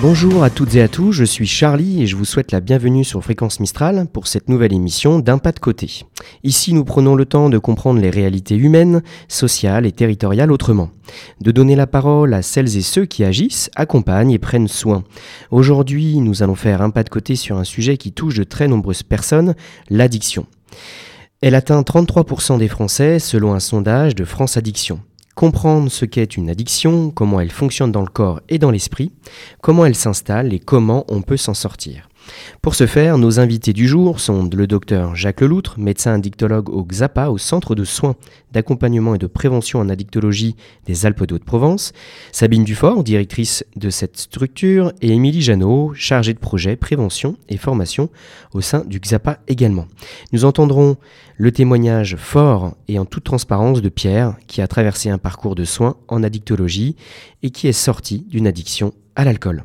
Bonjour à toutes et à tous, je suis Charlie et je vous souhaite la bienvenue sur Fréquence Mistral pour cette nouvelle émission d'Un pas de côté. Ici, nous prenons le temps de comprendre les réalités humaines, sociales et territoriales autrement. De donner la parole à celles et ceux qui agissent, accompagnent et prennent soin. Aujourd'hui, nous allons faire un pas de côté sur un sujet qui touche de très nombreuses personnes, l'addiction. Elle atteint 33% des Français selon un sondage de France Addiction. Comprendre ce qu'est une addiction, comment elle fonctionne dans le corps et dans l'esprit, comment elle s'installe et comment on peut s'en sortir. Pour ce faire, nos invités du jour sont le docteur Jacques Leloutre, médecin addictologue au XAPA, au Centre de soins d'accompagnement et de prévention en addictologie des Alpes de Haute-Provence, Sabine Dufort, directrice de cette structure, et Émilie Jeannot, chargée de projet prévention et formation au sein du XAPA également. Nous entendrons le témoignage fort et en toute transparence de Pierre, qui a traversé un parcours de soins en addictologie et qui est sorti d'une addiction à l'alcool.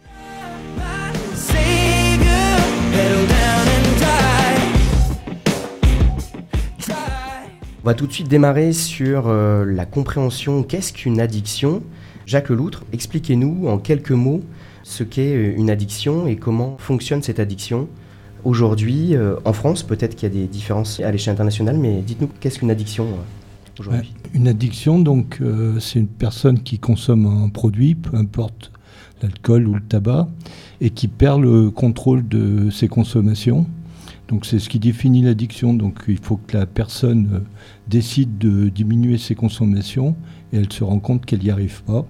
On va tout de suite démarrer sur la compréhension. Qu'est-ce qu'une addiction ? Jacques Leloutre, expliquez-nous en quelques mots ce qu'est une addiction et comment fonctionne cette addiction. Aujourd'hui, en France, peut-être qu'il y a des différences à l'échelle internationale, mais dites-nous, qu'est-ce qu'une addiction aujourd'hui ? Une addiction, donc, c'est une personne qui consomme un produit, peu importe l'alcool ou le tabac, et qui perd le contrôle de ses consommations. Donc c'est ce qui définit l'addiction. Donc il faut que la personne décide de diminuer ses consommations et elle se rend compte qu'elle n'y arrive pas.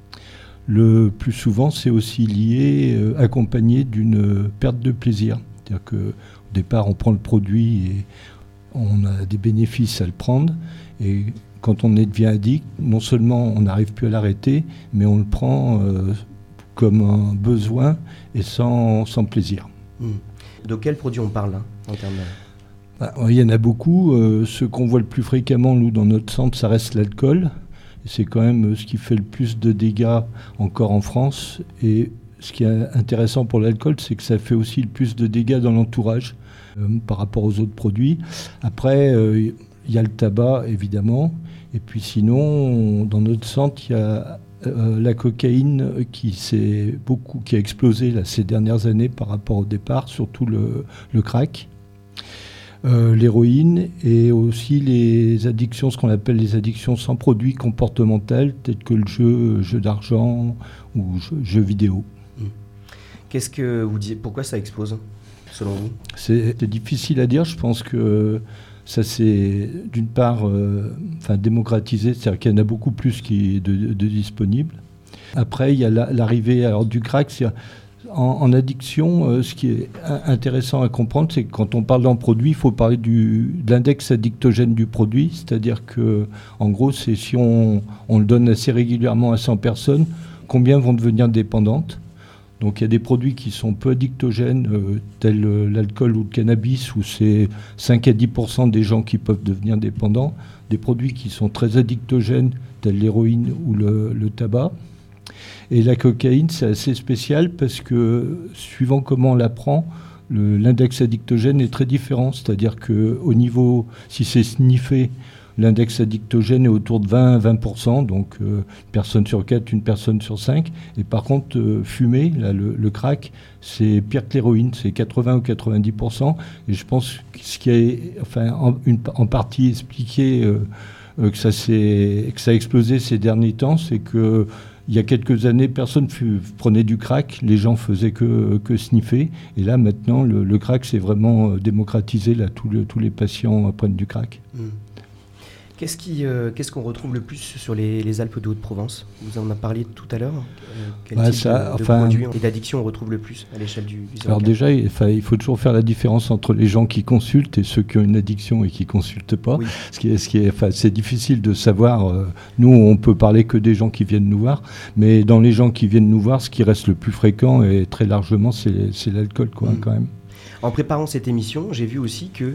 Le plus souvent, c'est aussi lié, accompagné d'une perte de plaisir. C'est-à-dire qu'au départ, on prend le produit et on a des bénéfices à le prendre. Et quand on devient addict, non seulement on n'arrive plus à l'arrêter, mais on le prend comme un besoin et sans plaisir. De quels produits on parle en termes de... Il y en a beaucoup. Ce qu'on voit le plus fréquemment, nous, dans notre centre, ça reste l'alcool. Et c'est quand même ce qui fait le plus de dégâts encore en France. Et ce qui est intéressant pour l'alcool, c'est que ça fait aussi le plus de dégâts dans l'entourage par rapport aux autres produits. Après, il y a le tabac, évidemment. Et puis sinon, dans notre centre, il y a la cocaïne qui a explosé là, ces dernières années par rapport au départ, surtout le crack, l'héroïne et aussi les addictions, ce qu'on appelle les addictions sans produit comportementales, telles que le jeu d'argent ou jeux vidéo. Qu'est-ce que vous disiez ? Pourquoi ça explose, selon vous ? C'est difficile à dire, je pense que ça c'est d'une part démocratisé, c'est-à-dire qu'il y en a beaucoup plus de disponibles. Après, il y a l'arrivée du crack. En addiction, ce qui est intéressant à comprendre, c'est que quand on parle d'un produit, il faut parler de l'index addictogène du produit. C'est-à-dire que, en gros, c'est si on le donne assez régulièrement à 100 personnes, combien vont devenir dépendantes. Donc il y a des produits qui sont peu addictogènes, tels l'alcool ou le cannabis, où c'est 5 à 10% des gens qui peuvent devenir dépendants. Des produits qui sont très addictogènes, tels l'héroïne ou le tabac. Et la cocaïne, c'est assez spécial parce que, suivant comment on la prend, l'index addictogène est très différent. C'est-à-dire qu'au niveau, si c'est sniffé, l'index addictogène est autour de 20%, donc une personne sur 4, une personne sur 5. Et par contre, fumer, là, le crack, c'est pire que l'héroïne, c'est 80 ou 90%. Et je pense que ce qui est en partie expliqué que ça a explosé ces derniers temps, c'est que il y a quelques années, personne prenait du crack, les gens faisaient que sniffer. Et là, maintenant, le crack, c'est vraiment démocratisé. Là, tous les patients prennent du crack. Qu'est-ce qu'on retrouve le plus sur les Alpes de Haute-Provence ? Vous en avez parlé tout à l'heure. Quel type de produits et d'addictions on retrouve le plus à l'échelle du Alors déjà, il faut toujours faire la différence entre les gens qui consultent et ceux qui ont une addiction et qui ne consultent pas. Oui. C'est difficile de savoir. Nous, on peut parler que des gens qui viennent nous voir. Mais dans les gens qui viennent nous voir, ce qui reste le plus fréquent et très largement, c'est l'alcool, quand même. En préparant cette émission, j'ai vu aussi que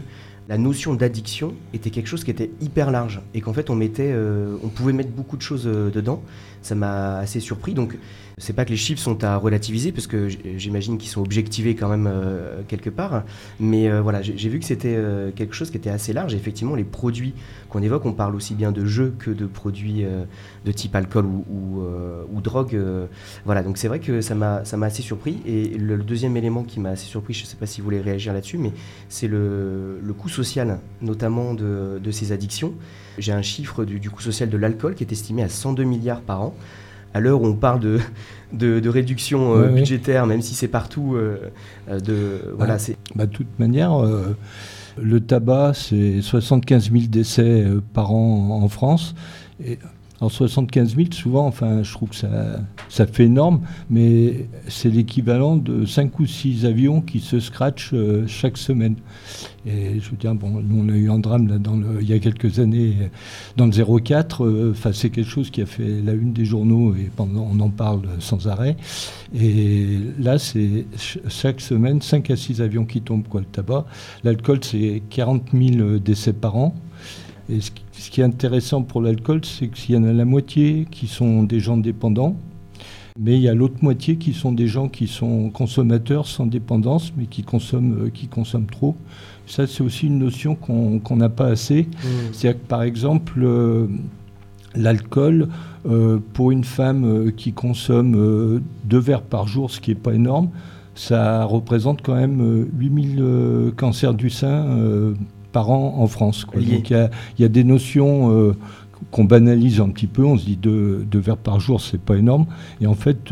la notion d'addiction était quelque chose qui était hyper large et qu'en fait on pouvait mettre beaucoup de choses dedans. Ça m'a assez surpris. Donc c'est pas que les chiffres sont à relativiser parce que j'imagine qu'ils sont objectivés quand même quelque part. Mais voilà, j'ai vu que c'était quelque chose qui était assez large. Et effectivement, les produits qu'on évoque, on parle aussi bien de jeux que de produits de type alcool ou drogue. Voilà, donc c'est vrai que ça m'a assez surpris. Et le deuxième élément qui m'a assez surpris, je sais pas si vous voulez réagir là-dessus, mais c'est le coût social, notamment de ces addictions. J'ai un chiffre du coût social de l'alcool qui est estimé à 102 milliards par an. À l'heure où on parle de réduction budgétaire, même si c'est partout, voilà, c'est... De toute manière, le tabac, c'est 75 000 décès par an en France. Et, alors 75 000, souvent, enfin, je trouve que ça fait énorme, mais c'est l'équivalent de 5 ou 6 avions qui se scratchent chaque semaine. Et je veux dire, bon, nous on a eu un drame là, il y a quelques années dans le 04. C'est quelque chose qui a fait la une des journaux et on en parle sans arrêt. Et là, c'est chaque semaine 5 à 6 avions qui tombent, quoi, le tabac. L'alcool, c'est 40 000 décès par an. Et ce qui est intéressant pour l'alcool, c'est qu'il y en a la moitié qui sont des gens dépendants, mais il y a l'autre moitié qui sont des gens qui sont consommateurs sans dépendance, mais qui consomment trop. Ça, c'est aussi une notion qu'on n'a pas assez. C'est-à-dire que, par exemple, l'alcool, pour une femme qui consomme 2 verres par jour, ce qui n'est pas énorme, ça représente quand même 8000 cancers du sein par an en France, quoi. Donc il y a des notions qu'on banalise un petit peu. On se dit 2 verres par jour, c'est pas énorme. Et en fait,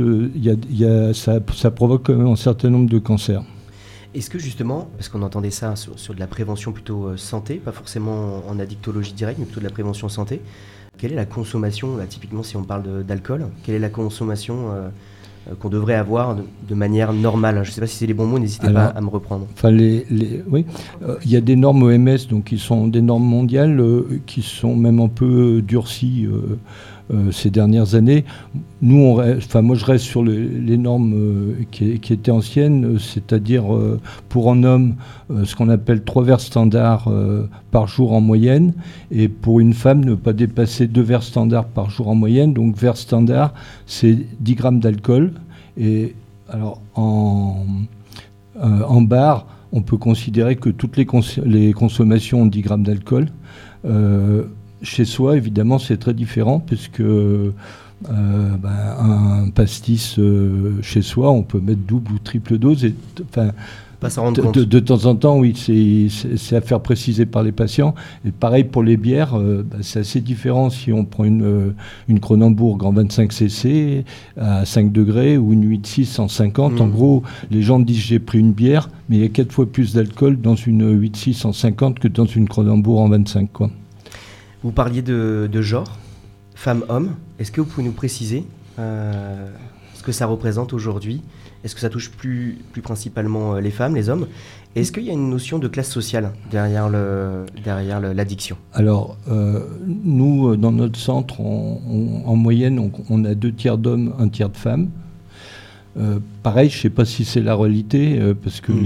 ça provoque quand même un certain nombre de cancers. Est-ce que justement, parce qu'on entendait ça sur de la prévention plutôt santé, pas forcément en addictologie directe, mais plutôt de la prévention santé, quelle est la consommation, là, typiquement si on parle d'alcool, quelle est la consommation qu'on devrait avoir de manière normale? Je ne sais pas si c'est les bons mots, n'hésitez pas à me reprendre. Enfin, oui, il y a des normes OMS, donc qui sont des normes mondiales, qui sont même un peu durcies ces dernières années. Nous, moi, je reste sur les normes qui étaient anciennes, c'est-à-dire pour un homme, ce qu'on appelle 3 verres standards par jour en moyenne, et pour une femme, ne pas dépasser 2 verres standards par jour en moyenne. Donc, verre standard, c'est 10 grammes d'alcool. Et alors, en bar, on peut considérer que toutes les consommations ont 10 grammes d'alcool. Chez soi, évidemment, c'est très différent, puisque un pastis chez soi, on peut mettre double ou triple dose. Pas s'en rendre compte. De temps en temps, oui, c'est à faire préciser par les patients. Et pareil pour les bières, c'est assez différent si on prend une Kronenbourg en 25 cc à 5 degrés ou une 8,6 en 50. En gros, les gens disent j'ai pris une bière, mais il y a 4 fois plus d'alcool dans une 8,6 en 50 que dans une Kronenbourg en 25, quoi. Vous parliez de genre, femme-homme. Est-ce que vous pouvez nous préciser ce que ça représente aujourd'hui? Est-ce que ça touche plus principalement les femmes, les hommes? Est-ce qu'il y a une notion de classe sociale derrière l'addiction? Alors, nous, dans notre centre, en moyenne, on a 2 tiers d'hommes, 1 tiers de femmes. Pareil, je ne sais pas si c'est la réalité, parce que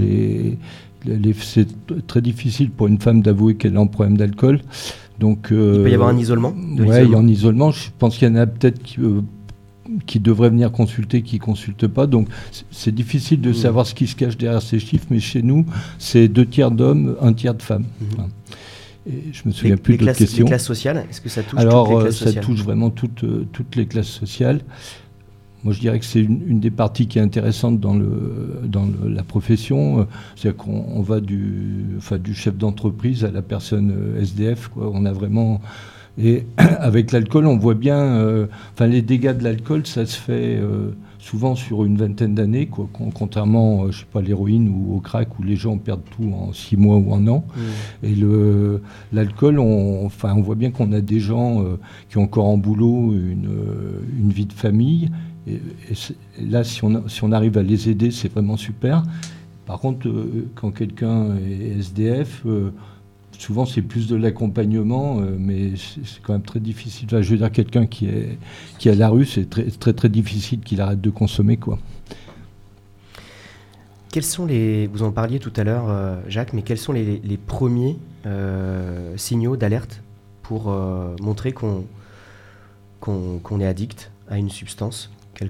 c'est très difficile pour une femme d'avouer qu'elle a un problème d'alcool. Donc, il peut y avoir un isolement Oui, il y a un isolement. Je pense qu'il y en a peut-être qui devraient venir consulter, qui ne consultent pas. Donc, c'est difficile de savoir ce qui se cache derrière ces chiffres, mais chez nous, c'est 2 tiers d'hommes, 1 tiers de femmes. Voilà. Et je me souviens plus de l'autre question. Les classes sociales, est-ce que ça touche toutes les classes sociales? Ça touche vraiment toutes les classes sociales. Moi, je dirais que c'est une des parties qui est intéressante dans la profession. C'est-à-dire qu'on va du chef d'entreprise à la personne SDF, quoi. On a vraiment... Et avec l'alcool, on voit bien... les dégâts de l'alcool, ça se fait souvent sur une vingtaine d'années, quoi, contrairement, je sais pas, à l'héroïne ou au crack, où les gens perdent tout en 6 mois ou 1 an. Et l'alcool, on voit bien qu'on a des gens qui ont encore en boulot une vie de famille. Et là, si on arrive à les aider, c'est vraiment super. Par contre, quand quelqu'un est SDF, souvent c'est plus de l'accompagnement, mais c'est quand même très difficile. Enfin, je veux dire, quelqu'un qui est à la rue, c'est très, très, très difficile qu'il arrête de consommer, quoi. Quels sont vous en parliez tout à l'heure, Jacques, mais quels sont les premiers signaux d'alerte pour montrer qu'on est addict à une substance quelconque ?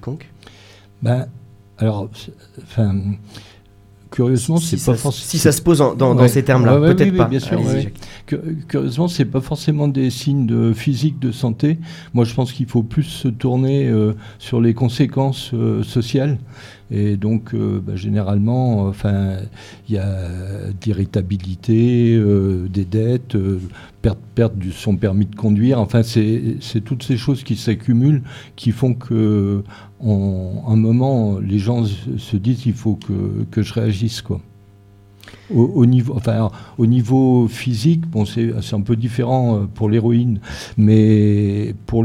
Curieusement, c'est pas forcément. Si ça se pose dans ces termes-là, peut-être oui, pas. Bien sûr. Curieusement, c'est pas forcément des signes physiques de santé. Moi, je pense qu'il faut plus se tourner sur les conséquences sociales. Et donc, généralement, il y a d'irritabilité, des dettes, perte de son permis de conduire. Enfin, c'est toutes ces choses qui s'accumulent qui font que, un moment, les gens se disent il faut que je réagisse, quoi. Au niveau physique, c'est un peu différent pour l'héroïne, mais pour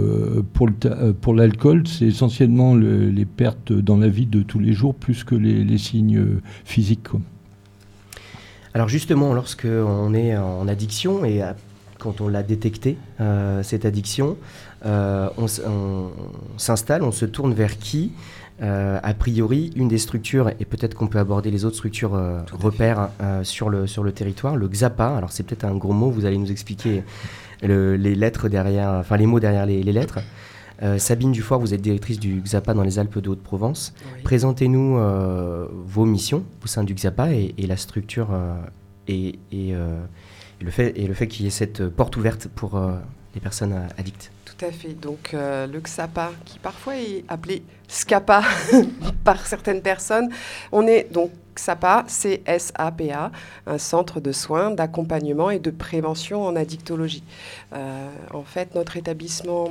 l'alcool, c'est essentiellement les pertes dans la vie de tous les jours plus que les signes physiques, quoi. Alors justement, lorsque on est en addiction et quand on l'a détecté, cette addiction, on s'installe, on se tourne vers qui ? A priori, une des structures, et peut-être qu'on peut aborder les autres structures repères sur le territoire, le XAPA. Alors c'est peut-être un gros mot, vous allez nous expliquer les lettres derrière, les mots derrière les lettres. Sabine Dufour, vous êtes directrice du XAPA dans les Alpes de Haute-Provence. Oui. Présentez-nous vos missions au sein du XAPA et la structure et le fait qu'il y ait cette porte ouverte pour les personnes addictes. Tout à fait. Donc le XAPA, qui parfois est appelé SCAPA par certaines personnes, on est donc XAPA, CSAPA, un centre de soins, d'accompagnement et de prévention en addictologie. En fait, notre établissement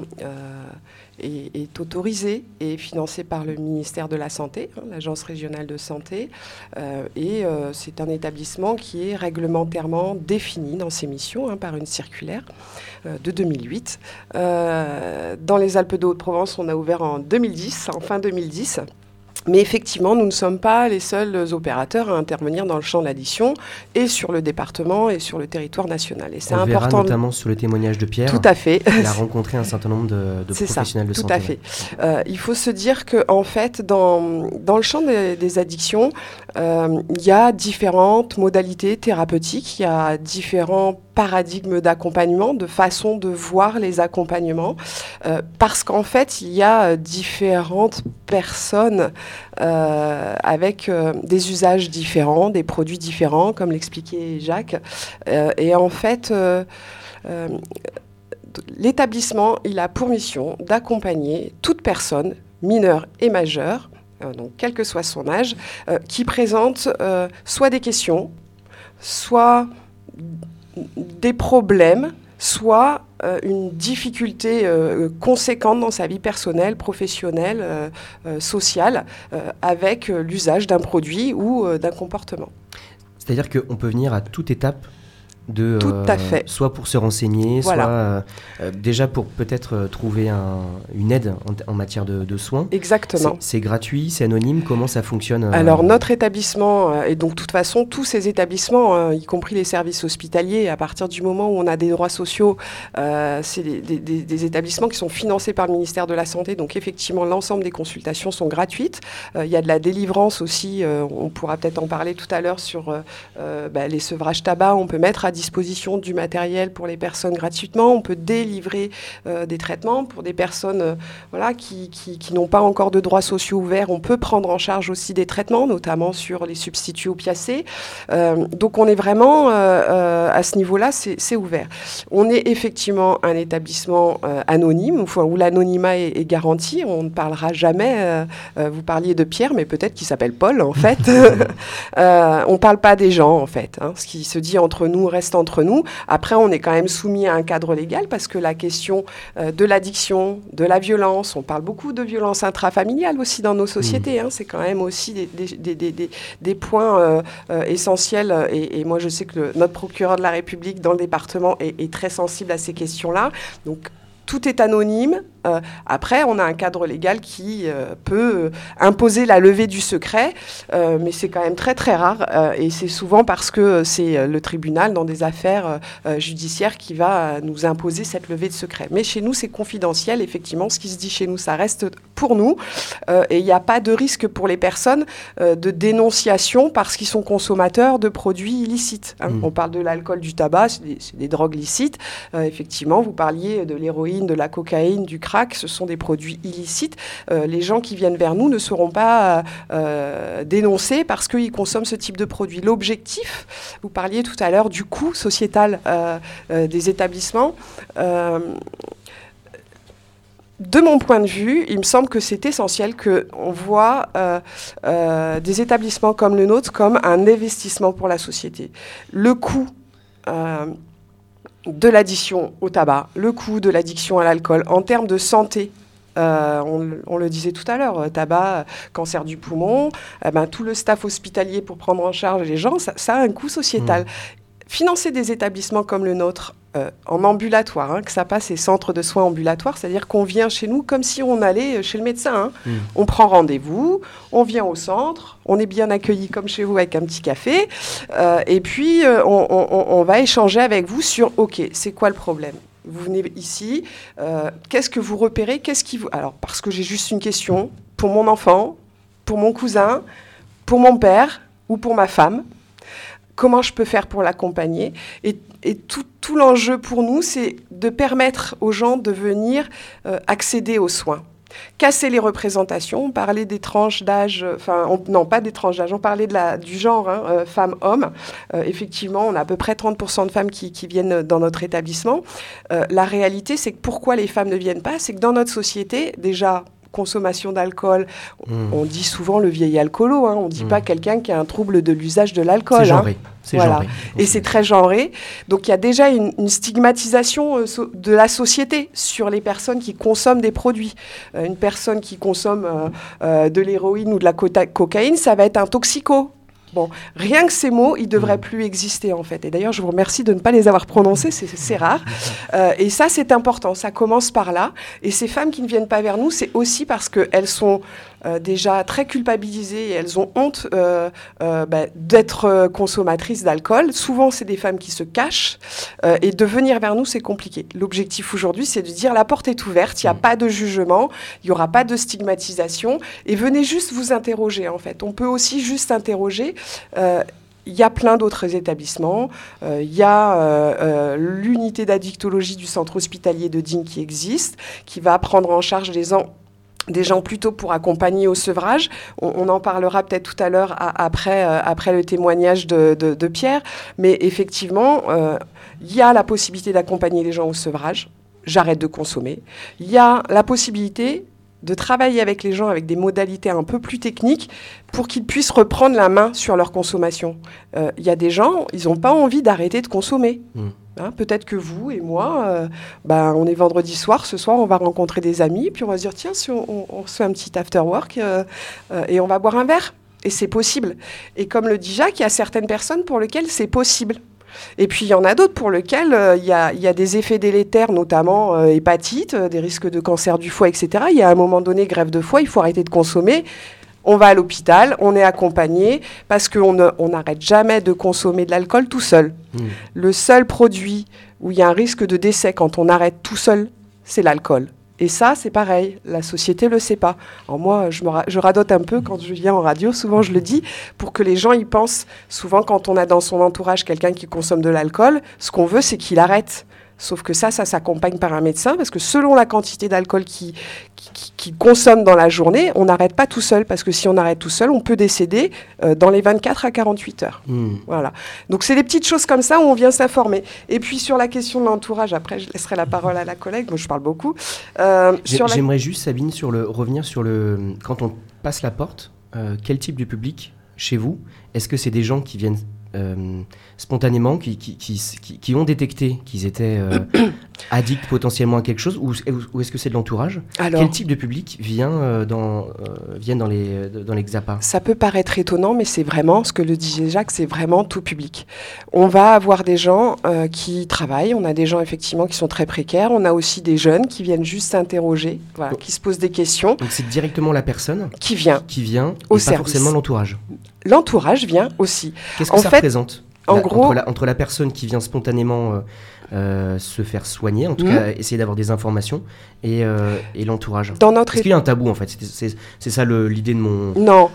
est autorisé et financé par le ministère de la Santé, l'Agence régionale de santé, et c'est un établissement qui est réglementairement défini dans ses missions par une circulaire de 2008. Dans les Alpes de Haute-Provence, on a ouvert en fin 2010. Mais effectivement, nous ne sommes pas les seuls opérateurs à intervenir dans le champ de l'addiction et sur le département et sur le territoire national. Et c'est important. Verra notamment sur le témoignage de Pierre. Tout à fait. Il a rencontré un certain nombre de professionnels de santé. Tout à fait. Il faut se dire qu'en fait, dans le champ des addictions, il y a différentes modalités thérapeutiques, il y a différents paradigmes d'accompagnement, de façon de voir les accompagnements, parce qu'en fait, il y a différentes personnes avec des usages différents, des produits différents, comme l'expliquait Jacques. Et en fait, l'établissement, il a pour mission d'accompagner toute personne, mineure et majeure, donc quel que soit son âge, qui présente soit des questions, soit des problèmes, soit une difficulté conséquente dans sa vie personnelle, professionnelle, sociale, avec l'usage d'un produit ou d'un comportement. C'est-à-dire qu'on peut venir à toute étape tout à fait. Soit pour se renseigner, voilà. Soit déjà pour peut-être trouver une aide en matière de soins. Exactement. C'est gratuit, c'est anonyme, comment ça fonctionne Alors notre établissement, et donc de toute façon tous ces établissements, y compris les services hospitaliers, à partir du moment où on a des droits sociaux, c'est des établissements qui sont financés par le ministère de la Santé, donc effectivement l'ensemble des consultations sont gratuites. Il y a de la délivrance aussi, on pourra peut-être en parler tout à l'heure sur les sevrages tabac, on peut mettre à disposition du matériel pour les personnes gratuitement. On peut délivrer des traitements pour des personnes qui n'ont pas encore de droits sociaux ouverts. On peut prendre en charge aussi des traitements, notamment sur les substituts opiacés. Donc on est vraiment à ce niveau-là, c'est ouvert. On est effectivement un établissement anonyme, où l'anonymat est garanti. On ne parlera jamais, vous parliez de Pierre, mais peut-être qu'il s'appelle Paul en fait. On ne parle pas des gens en fait. Ce qui se dit entre nous reste entre nous. Après, on est quand même soumis à un cadre légal parce que la question de l'addiction, de la violence, on parle beaucoup de violence intrafamiliale aussi dans nos sociétés. C'est quand même aussi des points essentiels. Et moi, je sais que notre procureur de la République dans le département est très sensible à ces questions-là. Donc, tout est anonyme, Après, on a un cadre légal qui peut imposer la levée du secret, mais c'est quand même très très rare, et c'est souvent parce que c'est le tribunal dans des affaires judiciaires qui va nous imposer cette levée de secret. Mais chez nous, c'est confidentiel, effectivement, ce qui se dit chez nous, ça reste pour nous, et il n'y a pas de risque pour les personnes de dénonciation parce qu'ils sont consommateurs de produits illicites. On parle de l'alcool, du tabac, c'est des drogues licites. Effectivement, vous parliez de l'héroïne, de la cocaïne, du crack, ce sont des produits illicites. Les gens qui viennent vers nous ne seront pas dénoncés parce qu'ils consomment ce type de produit. L'objectif, vous parliez tout à l'heure du coût sociétal des établissements. De mon point de vue, il me semble que c'est essentiel qu'on voit des établissements comme le nôtre comme un investissement pour la société. Le coût de l'addiction au tabac, le coût de l'addiction à l'alcool en termes de santé, on le disait tout à l'heure, tabac, cancer du poumon, tout le staff hospitalier pour prendre en charge les gens, ça a un coût sociétal. Financer des établissements comme le nôtre en ambulatoire, que ça passe ces centres de soins ambulatoires, c'est-à-dire qu'on vient chez nous comme si on allait chez le médecin. On prend rendez-vous, on vient au centre, on est bien accueilli comme chez vous avec un petit café, et puis on va échanger avec vous sur « Ok, c'est quoi le problème ?» Vous venez ici, qu'est-ce que vous repérez, Alors, parce que j'ai juste une question, pour mon enfant, pour mon cousin, pour mon père ou pour ma femme, comment je peux faire pour l'accompagner ? Et tout l'enjeu pour nous, c'est de permettre aux gens de venir accéder aux soins. Casser les représentations, on parlait des tranches d'âge, non pas des tranches d'âge, on parlait du genre femmes-hommes. Effectivement, on a à peu près 30% de femmes qui viennent dans notre établissement. La réalité, c'est que pourquoi les femmes ne viennent pas ? C'est que dans notre société, déjà, consommation d'alcool, on dit souvent le vieil alcoolo, on ne dit pas quelqu'un qui a un trouble de l'usage de l'alcool. C'est genré. C'est genré. Et c'est très genré. Donc il y a déjà une stigmatisation de la société sur les personnes qui consomment des produits. Une personne qui consomme de l'héroïne ou de la cocaïne, ça va être un toxico. Bon, rien que ces mots, ils ne devraient plus exister, en fait. Et d'ailleurs, je vous remercie de ne pas les avoir prononcés, c'est rare. Et ça, c'est important, ça commence par là. Et ces femmes qui ne viennent pas vers nous, c'est aussi parce qu'elles sont déjà très culpabilisées et elles ont honte d'être consommatrices d'alcool. Souvent, c'est des femmes qui se cachent. Et de venir vers nous, c'est compliqué. L'objectif aujourd'hui, c'est de dire la porte est ouverte, il n'y a pas de jugement, il n'y aura pas de stigmatisation. Et venez juste vous interroger, en fait. On peut aussi juste interroger. Il y a plein d'autres établissements. Il y a l'unité d'addictologie du centre hospitalier de Digne qui existe, qui va prendre en charge des gens plutôt pour accompagner au sevrage. On en parlera peut-être tout à l'heure après le témoignage de Pierre. Mais effectivement, il y a la possibilité d'accompagner les gens au sevrage. J'arrête de consommer. Il y a la possibilité de travailler avec les gens avec des modalités un peu plus techniques pour qu'ils puissent reprendre la main sur leur consommation. Il y a des gens, ils n'ont pas envie d'arrêter de consommer. Peut-être que vous et moi, on est vendredi soir, ce soir on va rencontrer des amis, puis on va se dire tiens, si on se fait un petit after work et on va boire un verre. Et c'est possible. Et comme le dit Jacques, il y a certaines personnes pour lesquelles c'est possible. Et puis, il y en a d'autres pour lesquels il y a des effets délétères, notamment hépatite, des risques de cancer du foie, etc. Il y a à un moment donné, grève de foie, il faut arrêter de consommer. On va à l'hôpital, on est accompagné, parce qu'on n'arrête jamais de consommer de l'alcool tout seul. Le seul produit où il y a un risque de décès quand on arrête tout seul, c'est l'alcool. Et ça, c'est pareil, la société ne le sait pas. Alors moi, je radote un peu quand je viens en radio, souvent je le dis, pour que les gens y pensent. Souvent, quand on a dans son entourage quelqu'un qui consomme de l'alcool, ce qu'on veut, c'est qu'il arrête. Sauf que ça s'accompagne par un médecin, parce que selon la quantité d'alcool qu'il consomme dans la journée, on n'arrête pas tout seul, parce que si on arrête tout seul, on peut décéder dans les 24 à 48 heures. Voilà. Donc c'est des petites choses comme ça où on vient s'informer. Et puis sur la question de l'entourage, après je laisserai la parole à la collègue, moi je parle beaucoup. J'aimerais juste, Sabine, revenir sur quand on passe la porte, quel type de public chez vous ? Est-ce que c'est des gens qui viennent spontanément, qui ont détecté qu'ils étaient Addict potentiellement à quelque chose, ou est-ce que c'est de l'entourage? Quel type de public vient dans les XAPA? Ça peut paraître étonnant, mais c'est vraiment, ce que le disait Jacques, c'est vraiment tout public. On va avoir des gens qui travaillent, on a des gens effectivement qui sont très précaires, on a aussi des jeunes qui viennent juste s'interroger, voilà, qui se posent des questions. Donc c'est directement la personne qui vient au et service. Pas forcément l'entourage. L'entourage vient aussi. Qu'est-ce que ça représente gros, entre la personne qui vient spontanément se faire soigner, en tout cas essayer d'avoir des informations, et l'entourage? Est-ce qu'il y a un tabou en fait? C'est ça l'idée de mon... Non,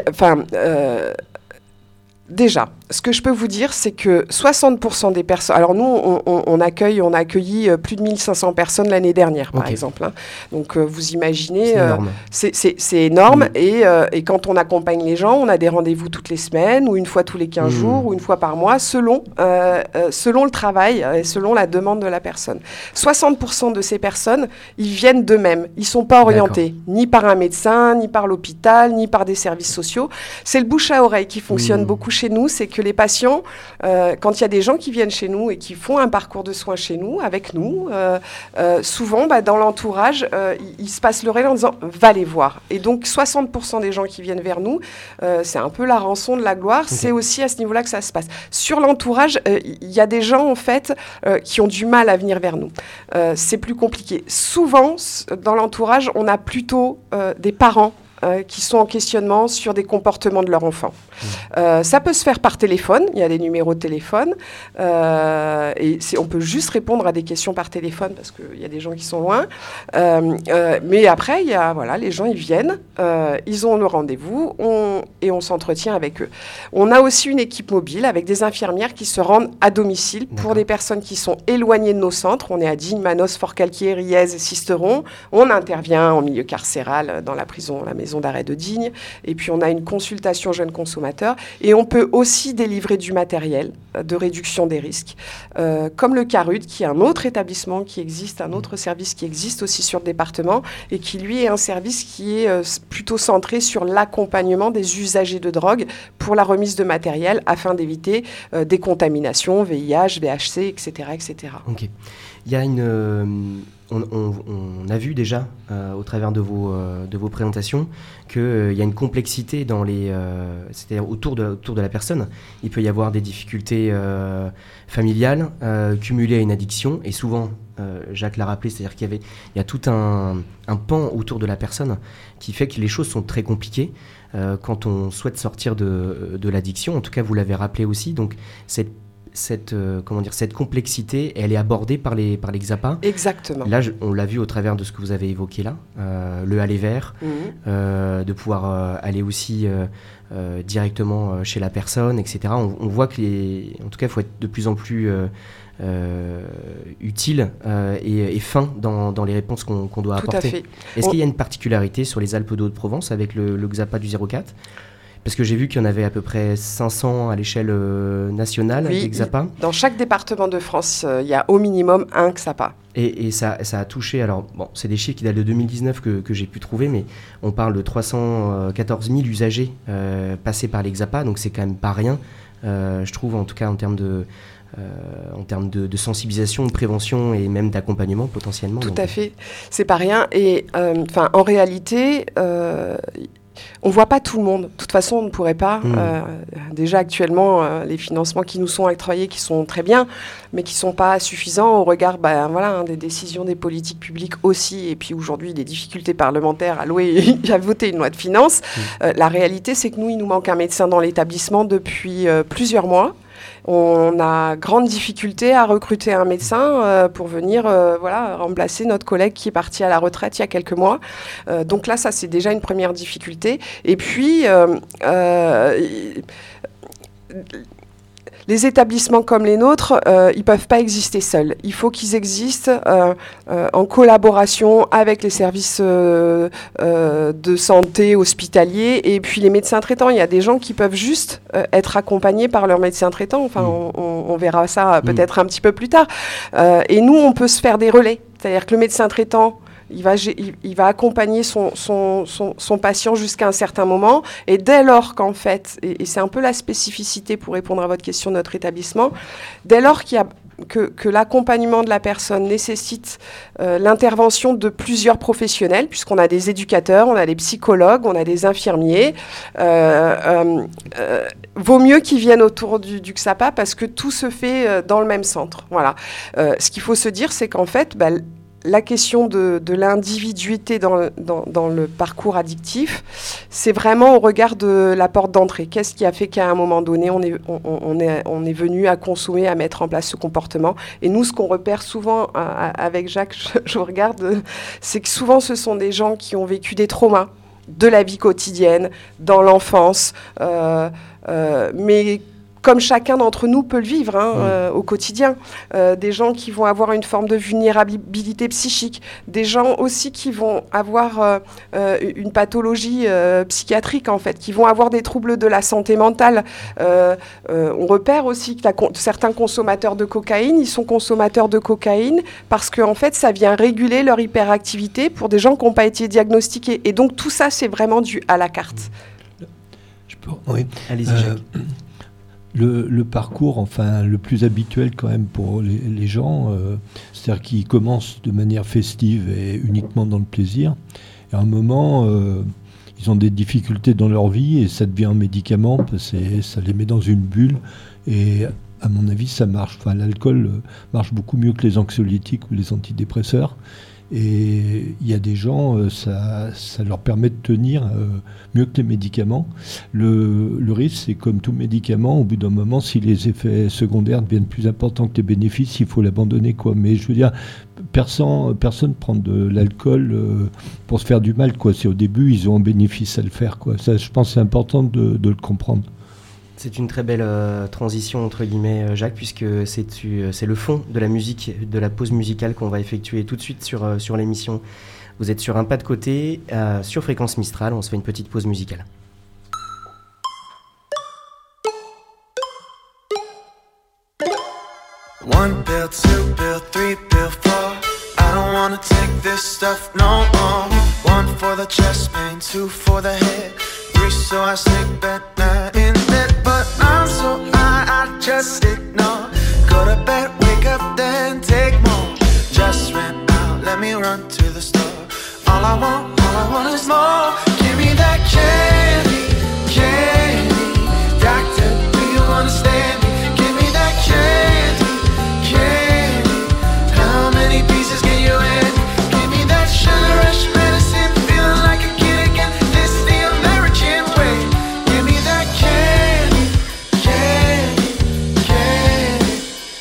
déjà, ce que je peux vous dire, c'est que 60% des personnes... Alors nous, on a accueilli plus de 1500 personnes l'année dernière, par exemple. Hein. Donc vous imaginez... C'est énorme. Et quand on accompagne les gens, on a des rendez-vous toutes les semaines, ou une fois tous les 15 jours, ou une fois par mois, selon le travail et selon la demande de la personne. 60% de ces personnes, ils viennent d'eux-mêmes. Ils ne sont pas orientés, ni par un médecin, ni par l'hôpital, ni par des services sociaux. C'est le bouche à oreille qui fonctionne beaucoup chez nous, c'est que les patients, quand il y a des gens qui viennent chez nous et qui font un parcours de soins chez nous, avec nous, souvent, dans l'entourage, il se passe l'oreille en disant « va les voir ». Et donc, 60% des gens qui viennent vers nous, c'est un peu la rançon de la gloire, c'est aussi à ce niveau-là que ça se passe. Sur l'entourage, il y a des gens, en fait, qui ont du mal à venir vers nous. C'est plus compliqué. Souvent, dans l'entourage, on a plutôt des parents qui sont en questionnement sur des comportements de leur enfant. Ça peut se faire par téléphone, il y a des numéros de téléphone, et on peut juste répondre à des questions par téléphone parce qu'il y a des gens qui sont loin. Mais après, il y a, les gens, ils viennent, ils ont le rendez-vous, et on s'entretient avec eux. On a aussi une équipe mobile avec des infirmières qui se rendent à domicile pour des personnes qui sont éloignées de nos centres. On est à Digne, Manos, Forcalquier, Riez, Sisteron. On intervient en milieu carcéral dans la prison, la maison d'arrêt de Digne, et puis on a une consultation jeunes consommateurs, et on peut aussi délivrer du matériel de réduction des risques, comme le CARUD, qui est un autre établissement qui existe, un autre service qui existe aussi sur le département, et qui lui est un service qui est plutôt centré sur l'accompagnement des usagers de drogue pour la remise de matériel afin d'éviter des contaminations, VIH, VHC, etc. etc. Ok. Il y a on a vu déjà au travers de vos présentations qu'il y a une complexité c'est-à-dire autour de la personne. Il peut y avoir des difficultés familiales cumulées à une addiction, et souvent, Jacques l'a rappelé, c'est-à-dire qu'il y a tout un pan autour de la personne qui fait que les choses sont très compliquées quand on souhaite sortir de l'addiction. En tout cas, vous l'avez rappelé aussi, donc cette complexité, elle est abordée par les XAPA. Exactement. Là, on l'a vu au travers de ce que vous avez évoqué là, le aller vers, de pouvoir aller aussi directement chez la personne, etc. On voit que en tout cas, il faut être de plus en plus utile et fin dans les réponses qu'on doit apporter. Tout à fait. Est-ce qu'il y a une particularité sur les Alpes de Haute-Provence avec le XAPA du 04 ? Parce que j'ai vu qu'il y en avait à peu près 500 à l'échelle nationale, des XAPA. Dans chaque département de France, il y a au minimum un XAPA. Et ça a touché, alors bon, c'est des chiffres qui datent de 2019 que j'ai pu trouver, mais on parle de 314 000 usagers passés par les XAPA, donc c'est quand même pas rien, je trouve, en tout cas en termes de sensibilisation, de prévention et même d'accompagnement potentiellement. Tout à fait, c'est pas rien. Et en réalité... on ne voit pas tout le monde. De toute façon, on ne pourrait pas. Déjà, actuellement, les financements qui nous sont octroyés, qui sont très bien, mais qui ne sont pas suffisants au regard des décisions des politiques publiques aussi, et puis aujourd'hui, des difficultés parlementaires à voter une loi de finances. La réalité, c'est que il nous manque un médecin dans l'établissement depuis plusieurs mois. On a grande difficulté à recruter un médecin pour venir remplacer notre collègue qui est parti à la retraite il y a quelques mois. Donc là, ça, c'est déjà une première difficulté. Et puis... les établissements comme les nôtres, ils ne peuvent pas exister seuls. Il faut qu'ils existent en collaboration avec les services de santé hospitaliers et puis les médecins traitants. Il y a des gens qui peuvent juste être accompagnés par leur médecin traitant. Enfin, on verra ça peut-être un petit peu plus tard. Et nous, on peut se faire des relais. C'est-à-dire que le médecin traitant... Il va accompagner son patient jusqu'à un certain moment. Et dès lors qu'en fait, et c'est un peu la spécificité pour répondre à votre question de notre établissement, dès lors qu'il y a que l'accompagnement de la personne nécessite l'intervention de plusieurs professionnels, puisqu'on a des éducateurs, on a des psychologues, on a des infirmiers. Vaut mieux qu'ils viennent autour du XAPA parce que tout se fait dans le même centre. Voilà. Ce qu'il faut se dire, c'est qu'en fait, la question de l'individuité dans le parcours addictif, c'est vraiment au regard de la porte d'entrée. Qu'est-ce qui a fait qu'à un moment donné, on est venu à consommer, à mettre en place ce comportement? Et nous, ce qu'on repère souvent avec Jacques, je regarde, c'est que souvent, ce sont des gens qui ont vécu des traumas de la vie quotidienne, dans l'enfance, mais comme chacun d'entre nous peut le vivre au quotidien. Des gens qui vont avoir une forme de vulnérabilité psychique, des gens aussi qui vont avoir une pathologie psychiatrique, en fait, qui vont avoir des troubles de la santé mentale. On repère aussi que certains consommateurs de cocaïne, ils sont consommateurs de cocaïne parce que, en fait, ça vient réguler leur hyperactivité pour des gens qui n'ont pas été diagnostiqués. Et donc, tout ça, c'est vraiment dû à la carte. Oui. Allez-y, Jacques. Le parcours, enfin, le plus habituel quand même pour les gens, c'est-à-dire qu'ils commencent de manière festive et uniquement dans le plaisir. Et à un moment, ils ont des difficultés dans leur vie et ça devient un médicament, parce que ça les met dans une bulle. Et à mon avis, ça marche. Enfin, l'alcool marche beaucoup mieux que les anxiolytiques ou les antidépresseurs. Et il y a des gens, ça leur permet de tenir mieux que les médicaments. Le risque, c'est comme tout médicament, au bout d'un moment, si les effets secondaires deviennent plus importants que les bénéfices, il faut l'abandonner, quoi. Mais je veux dire, personne prend de l'alcool pour se faire du mal, quoi. C'est au début, ils ont un bénéfice à le faire, quoi. Ça, je pense que c'est important de le comprendre. C'est une très belle transition, entre guillemets, Jacques, puisque c'est le fond de la musique, de la pause musicale qu'on va effectuer tout de suite sur l'émission. Vous êtes sur un pas de côté, sur Fréquence Mistral, on se fait une petite pause musicale. One pill, two pill, three pill, four. I don't wanna take this stuff no more. One for the chest pain, two for the head, three so I sleep at night in bed. But I'm so high, I just ignore. Go to bed, wake up, then take more. Just ran out, let me run to the store. All I want is more. Give me that candy, candy. Doctor, do you understand me? Give me that candy, candy. How many pieces can you hand me? Give me that sugar rush medicine, feeling like a kid again. This is the American way. Give me that candy, candy, candy.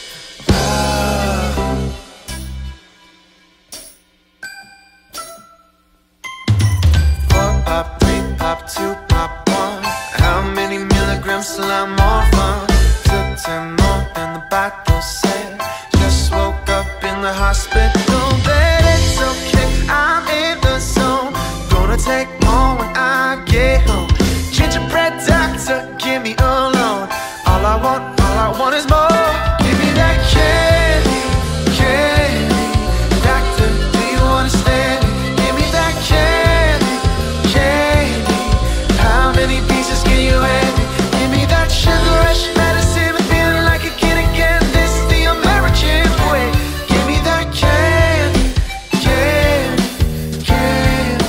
Four pop, three pop, two pop, one. How many milligrams till I'm more fun? Took 10 more than the bottle said. Just woke up in the hospital bed. It's okay, I'm in the zone. Gonna take more when I get home. Gingerbread doctor, give me a loan. All I want is more. Give me that candy, candy. Doctor, do you understand me? Give me that candy, candy. How many pieces can you hand me? Give me that sugar rush medicine, feeling like a kid again. This is the American way. Give me that candy, candy, candy.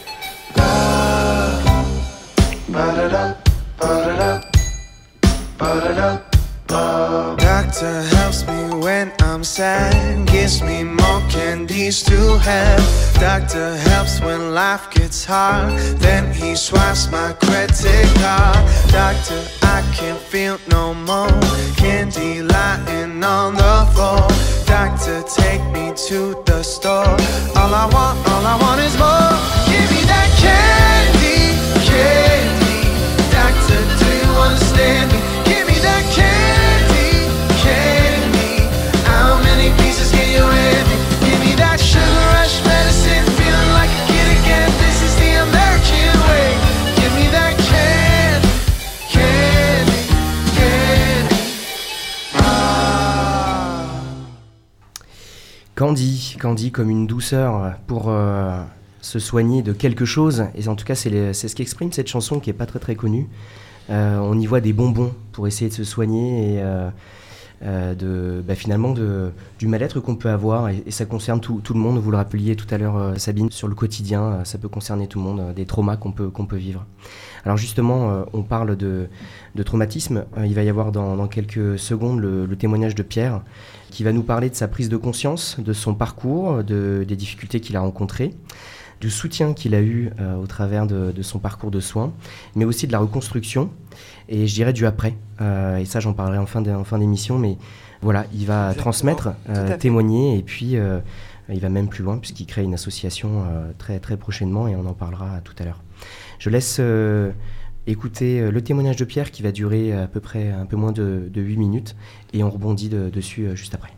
Ba-da-da, ba-da-da, ba-da-da, ba. Doctor helps me when I'm sad, gives me more candies to have. Doctor helps when life gets hard, then he swipes my credit card. Doctor, I can't feel no more, candy lying on the floor. Doctor, take me to the store. All I want is more. Give me that candy, candy. Doctor, do you understand me? Give me that candy, candy. How many pieces can you hand me? Give me that sugar rush medicine, feeling like a kid again. This is the American way. Give me that candy, candy, candy. Candy comme une douceur pour se soigner de quelque chose, et en tout cas c'est ce qu'exprime cette chanson qui est pas très très connue. On y voit des bonbons pour essayer de se soigner, et finalement du mal-être qu'on peut avoir, et ça concerne tout le monde. Vous le rappeliez tout à l'heure, Sabine, sur le quotidien, ça peut concerner tout le monde, des traumas qu'on peut vivre. Alors justement, on parle de traumatisme. Il va y avoir dans quelques secondes le témoignage de Pierre, qui va nous parler de sa prise de conscience, de son parcours, des difficultés qu'il a rencontrées, du soutien qu'il a eu au travers de son parcours de soins, mais aussi de la reconstruction, et je dirais du après. Et ça, j'en parlerai en fin d'émission, mais voilà, il va Exactement. transmettre, témoigner, et puis il va même plus loin, puisqu'il crée une association très, très prochainement, et on en parlera tout à l'heure. Je laisse écouter le témoignage de Pierre, qui va durer à peu près un peu moins de 8 minutes, et on rebondit dessus juste après.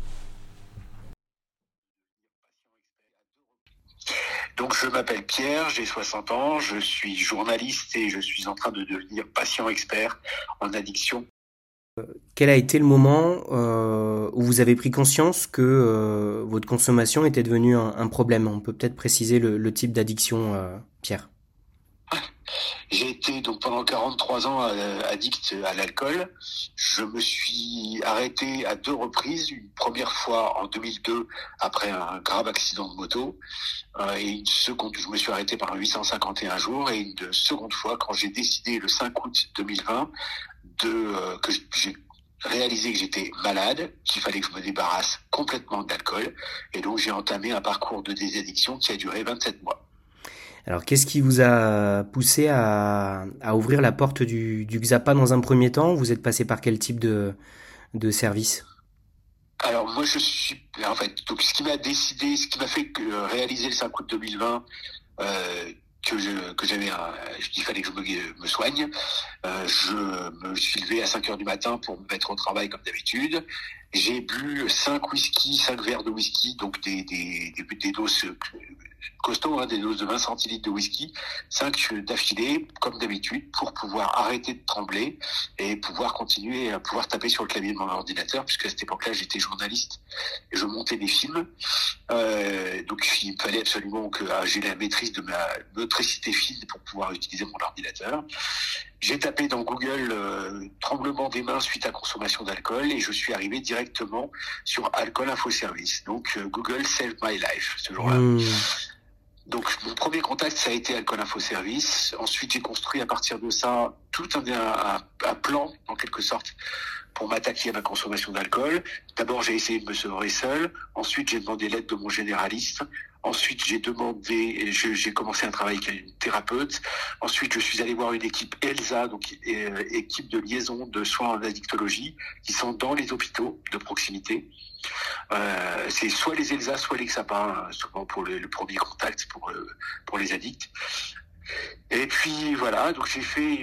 Donc je m'appelle Pierre, j'ai 60 ans, je suis journaliste et je suis en train de devenir patient expert en addiction. Quel a été le moment où vous avez pris conscience que votre consommation était devenue un problème ? On peut peut-être préciser le type d'addiction, Pierre. J'ai été donc pendant 43 ans addict à l'alcool. Je me suis arrêté à 2 reprises. Une première fois en 2002 après un grave accident de moto, et une seconde, je me suis arrêté pendant 851 jours, et une seconde fois quand j'ai décidé le 5 août 2020 que j'ai réalisé que j'étais malade, qu'il fallait que je me débarrasse complètement d'alcool, et donc j'ai entamé un parcours de désaddiction qui a duré 27 mois. Alors, qu'est-ce qui vous a poussé à ouvrir la porte du Xapa dans un premier temps ? Vous êtes passé par quel type de service ? Alors moi donc ce qui m'a fait réaliser le 5 août 2020 qu'il fallait que je me soigne. Je me suis levé à 5h du matin pour me mettre au travail comme d'habitude. J'ai bu 5 verres de whisky, donc des doses costauds, des doses de 20 centilitres de whisky, 5 d'affilée, comme d'habitude, pour pouvoir arrêter de trembler et pouvoir continuer à pouvoir taper sur le clavier de mon ordinateur, puisque à cette époque-là, j'étais journaliste et je montais des films. Donc, il me fallait absolument que j'ai la maîtrise de ma motricité fine pour pouvoir utiliser mon ordinateur. J'ai tapé dans Google tremblement des mains suite à consommation d'alcool, et je suis arrivé directement sur Alcool Info Service. Donc, Google Save My Life, ce jour-là. Donc, mon premier contact, ça a été Alcool Info Service. Ensuite, j'ai construit à partir de ça tout un plan, en quelque sorte, pour m'attaquer à ma consommation d'alcool. D'abord, j'ai essayé de me sevrer seul. Ensuite, j'ai demandé l'aide de mon généraliste. Ensuite, j'ai commencé un travail avec une thérapeute. Ensuite, je suis allé voir une équipe ELSA, donc équipe de liaison de soins en addictologie, qui sont dans les hôpitaux de proximité. C'est soit les ELSA, soit les XAPA, souvent pour le premier contact pour les addicts. Et puis voilà, donc j'ai fait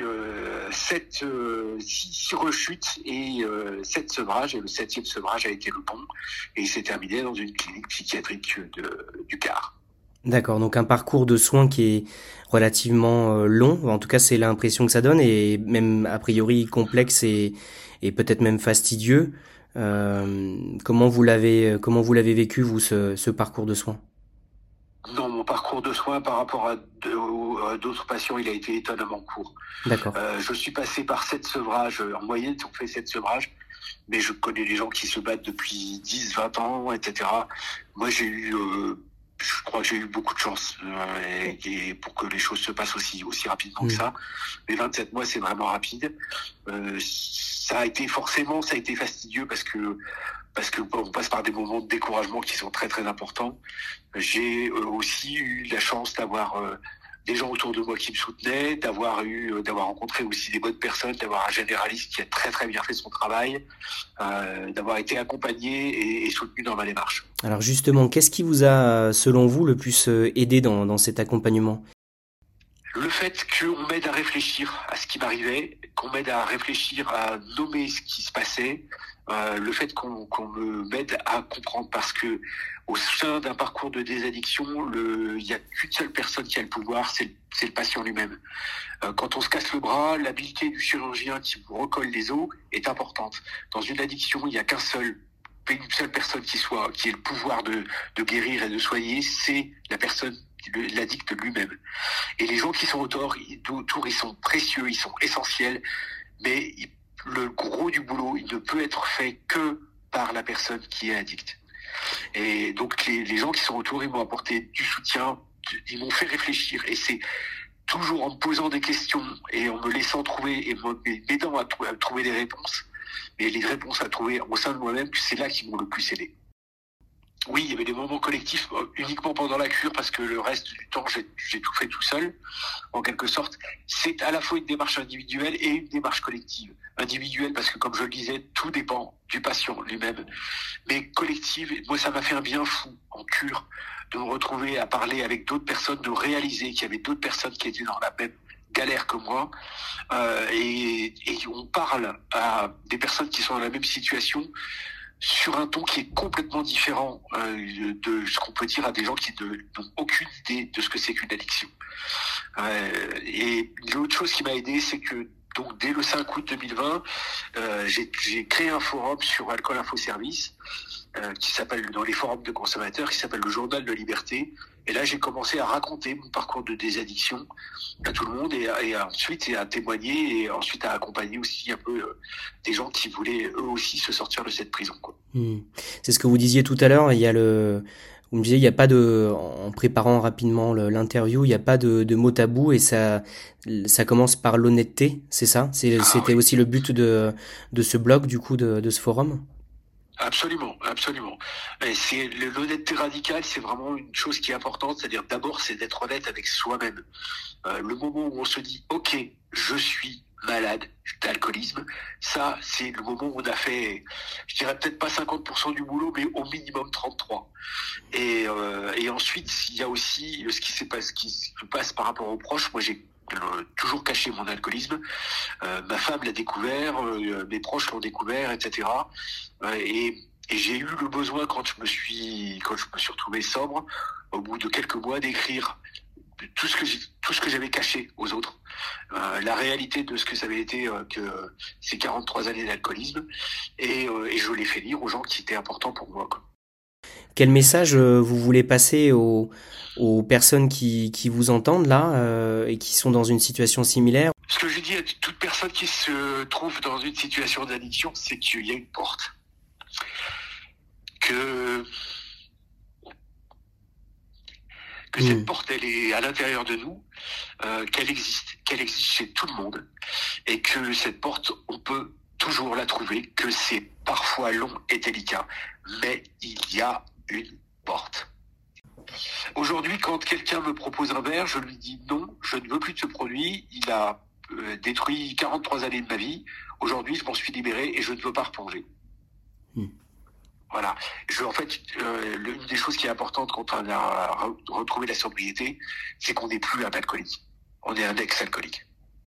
6 rechutes et 7 sevrages, et le 7e sevrage a été le bon, et il s'est terminé dans une clinique psychiatrique du Gard. D'accord, donc un parcours de soins qui est relativement long, en tout cas c'est l'impression que ça donne, et même a priori complexe et peut-être même fastidieux. Comment vous l'avez vécu, vous, ce parcours de soins ? Non, mon parcours de soins par rapport à d'autres patients, il a été étonnamment court. D'accord. Je suis passé par 7 sevrages. En moyenne, on fait 7 sevrages, mais je connais les gens qui se battent depuis 10, 20 ans, etc. Moi, je crois que j'ai eu beaucoup de chance et pour que les choses se passent aussi rapidement que ça. Mais 27 mois, c'est vraiment rapide. Ça a été fastidieux parce que on passe par des moments de découragement qui sont très très importants. J'ai aussi eu la chance d'avoir des gens autour de moi qui me soutenaient, d'avoir rencontré aussi des bonnes personnes, d'avoir un généraliste qui a très très bien fait son travail, d'avoir été accompagné et soutenu dans ma démarche. Alors justement, qu'est-ce qui vous a, selon vous, le plus aidé dans cet accompagnement ? Le fait qu'on m'aide à réfléchir à ce qui m'arrivait, qu'on m'aide à réfléchir à nommer ce qui se passait, le fait qu'on m'aide à comprendre, parce que au sein d'un parcours de désaddiction, il n'y a qu'une seule personne qui a le pouvoir, c'est le patient lui-même. Quand on se casse le bras, l'habileté du chirurgien qui vous recolle les os est importante. Dans une addiction, il n'y a une seule personne qui ait le pouvoir de guérir et de soigner, c'est la personne, l'addict lui-même. Et les gens qui sont autour, ils sont précieux, ils sont essentiels, mais le gros du boulot, il ne peut être fait que par la personne qui est addicte. Et donc les gens qui sont autour, ils m'ont apporté du soutien, ils m'ont fait réfléchir, et c'est toujours en me posant des questions et en me laissant trouver et m'aidant à trouver des réponses, mais les réponses à trouver au sein de moi-même, c'est là qui m'ont le plus aidé. Oui, il y avait des moments collectifs uniquement pendant la cure, parce que le reste du temps, j'ai tout fait tout seul, en quelque sorte. C'est à la fois une démarche individuelle et une démarche collective. Individuelle, parce que comme je le disais, tout dépend du patient lui-même. Mais collective, moi, ça m'a fait un bien fou en cure de me retrouver à parler avec d'autres personnes, de réaliser qu'il y avait d'autres personnes qui étaient dans la même galère que moi. Et on parle à des personnes qui sont dans la même situation sur un ton qui est complètement différent de ce qu'on peut dire à des gens qui n'ont aucune idée de ce que c'est qu'une addiction. Et l'autre chose qui m'a aidé, c'est que donc dès le 5 août 2020, j'ai créé un forum sur Alcool Info Service qui s'appelle, dans les forums de consommateurs, qui s'appelle le Journal de Liberté. Et là, j'ai commencé à raconter mon parcours de désaddiction à tout le monde et ensuite à témoigner et ensuite à accompagner aussi un peu des gens qui voulaient eux aussi se sortir de cette prison, quoi. C'est ce que vous disiez tout à l'heure. Vous me disiez, il n'y a pas en préparant rapidement l'interview, il n'y a pas de mot tabou et ça commence par l'honnêteté, c'est ça? C'était aussi le but de ce blog, du coup, de ce forum? Absolument, absolument. Et c'est l'honnêteté radicale, c'est vraiment une chose qui est importante, c'est-à-dire d'abord c'est d'être honnête avec soi-même. Le moment où on se dit ok, je suis malade d'alcoolisme, ça c'est le moment où on a fait, je dirais peut-être pas 50% du boulot, mais au minimum 33. Et ensuite il y a aussi ce qui se passe par rapport aux proches. Moi j'ai toujours caché mon alcoolisme. Ma femme l'a découvert, mes proches l'ont découvert, etc. Et j'ai eu le besoin, quand je me suis retrouvé sobre, au bout de quelques mois, d'écrire tout ce que j'avais caché aux autres, la réalité de ce que ça avait été que ces 43 années d'alcoolisme, et je l'ai fait lire aux gens qui étaient importants pour moi, quoi. Quel message vous voulez passer aux personnes qui vous entendent là et qui sont dans une situation similaire? Ce que je dis à toute personne qui se trouve dans une situation d'addiction, c'est qu'il y a une porte. Que cette porte, elle est à l'intérieur de nous, qu'elle existe chez tout le monde, et que cette porte, on peut toujours la trouver, que c'est parfois long et délicat, mais il y a une porte. Aujourd'hui, quand quelqu'un me propose un verre, je lui dis non, je ne veux plus de ce produit, il a détruit 43 années de ma vie, aujourd'hui je m'en suis libéré et je ne veux pas replonger. Voilà. En fait, l'une des choses qui est importante quand on a retrouvé la sobriété, c'est qu'on n'est plus un alcoolique. On est un ex-alcoolique.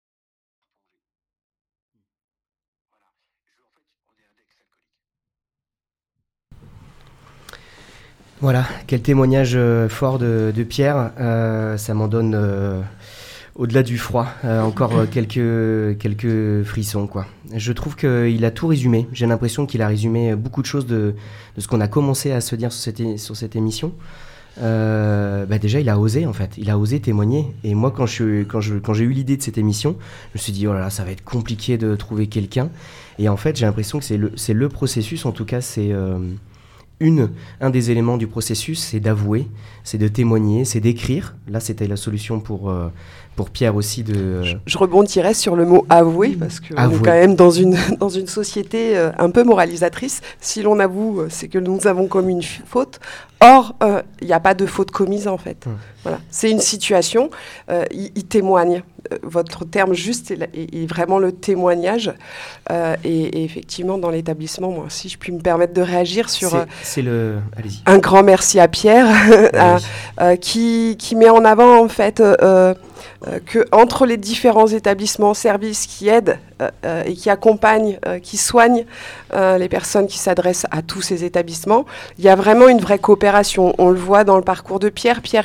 Voilà, quel témoignage fort de Pierre. Ça m'en donne, au-delà du froid, encore quelques frissons, quoi. Je trouve qu'il a tout résumé. J'ai l'impression qu'il a résumé beaucoup de choses de ce qu'on a commencé à se dire sur cette émission. Déjà, il a osé, en fait. Il a osé témoigner. Et moi, quand j'ai eu l'idée de cette émission, je me suis dit, oh là là, ça va être compliqué de trouver quelqu'un. Et en fait, j'ai l'impression que c'est le processus, en tout cas, c'est... Un des éléments du processus, c'est d'avouer, c'est de témoigner, c'est d'écrire. Là, c'était la solution pour Pierre aussi de... Je rebondirais sur le mot avouer, parce qu'on est quand même dans une société un peu moralisatrice. Si l'on avoue, c'est que nous avons commis une faute. Or, il n'y a pas de faute commise, en fait. Voilà. C'est une situation, il témoigne. Votre terme juste est vraiment le témoignage. Et effectivement, dans l'établissement, moi, si je puis me permettre de réagir sur... Allez-y. Un grand merci à Pierre, qui met en avant, en fait... que entre les différents établissements, services qui aident et qui accompagnent, qui soignent les personnes qui s'adressent à tous ces établissements, il y a vraiment une vraie coopération. On le voit dans le parcours de Pierre. Pierre, il a été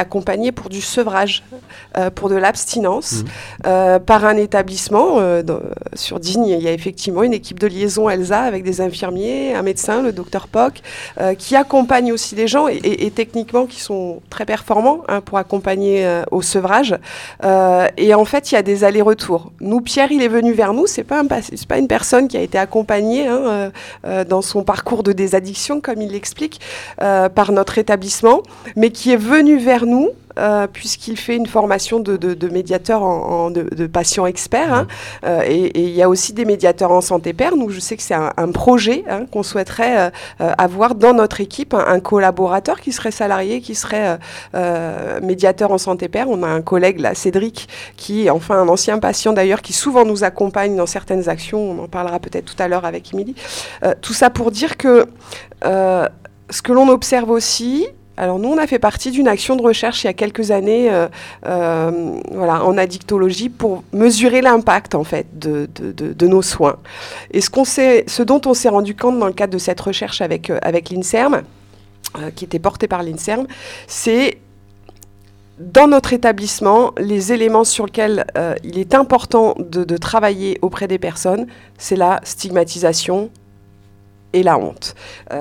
accompagné pour du sevrage, pour de l'abstinence, par un établissement. Sur Digne, il y a effectivement une équipe de liaison ELSA avec des infirmiers, un médecin, le docteur Poc, qui accompagne aussi des gens et techniquement qui sont très performants pour accompagner au sevrage. Et en fait, il y a des allers-retours. Nous, Pierre, il est venu vers nous. C'est pas une personne qui a été accompagnée dans son parcours de désaddiction, comme il l'explique, par notre établissement, mais qui est venu vers nous puisqu'il fait une formation de médiateur de patients experts. Et il y a aussi des médiateurs en santé pair. Nous, je sais que c'est un projet qu'on souhaiterait avoir dans notre équipe, un collaborateur qui serait salarié, qui serait médiateur en santé pair. On a un collègue, là, Cédric, un ancien patient d'ailleurs, qui souvent nous accompagne dans certaines actions. On en parlera peut-être tout à l'heure avec Émilie. Tout ça pour dire que ce que l'on observe aussi, alors nous, on a fait partie d'une action de recherche il y a quelques années en addictologie pour mesurer l'impact en fait de nos soins. Et ce dont on s'est rendu compte dans le cadre de cette recherche avec l'INSERM, qui était portée par l'INSERM, c'est dans notre établissement, les éléments sur lesquels il est important de travailler auprès des personnes, c'est la stigmatisation et la honte.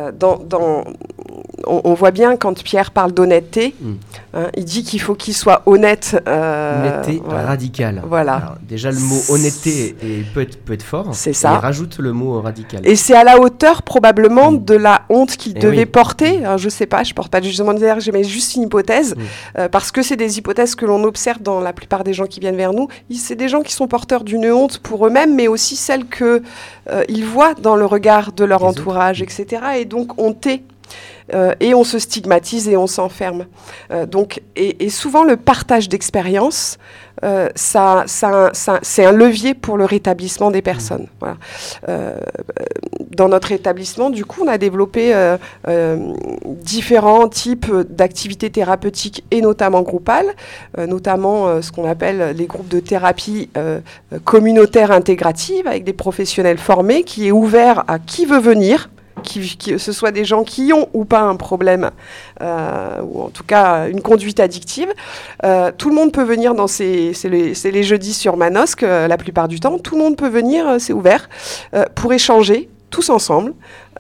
On voit bien quand Pierre parle d'honnêteté, il dit qu'il faut qu'il soit honnête. Honnêteté radicale. Voilà. Alors, déjà, le mot honnêteté peut être fort. C'est ça. Et rajoute le mot radical. Et c'est à la hauteur probablement de la honte qu'il devait porter. Alors, je ne sais pas, je ne porte pas de jugement de je mets juste une hypothèse, parce que c'est des hypothèses que l'on observe dans la plupart des gens qui viennent vers nous. C'est des gens qui sont porteurs d'une honte pour eux-mêmes, mais aussi celle qu'ils voient dans le regard de leur entourage, etc. Et donc, on tait. Et on se stigmatise et on s'enferme. Et souvent, le partage d'expérience, c'est un levier pour le rétablissement des personnes. Voilà. Dans notre établissement, du coup, on a développé différents types d'activités thérapeutiques et notamment groupales, notamment ce qu'on appelle les groupes de thérapie communautaire intégrative avec des professionnels formés qui est ouvert à qui veut venir, que ce soit des gens qui ont ou pas un problème, ou en tout cas une conduite addictive. Tout le monde peut venir c'est les jeudis sur Manosque, la plupart du temps. Tout le monde peut venir, c'est ouvert, pour échanger tous ensemble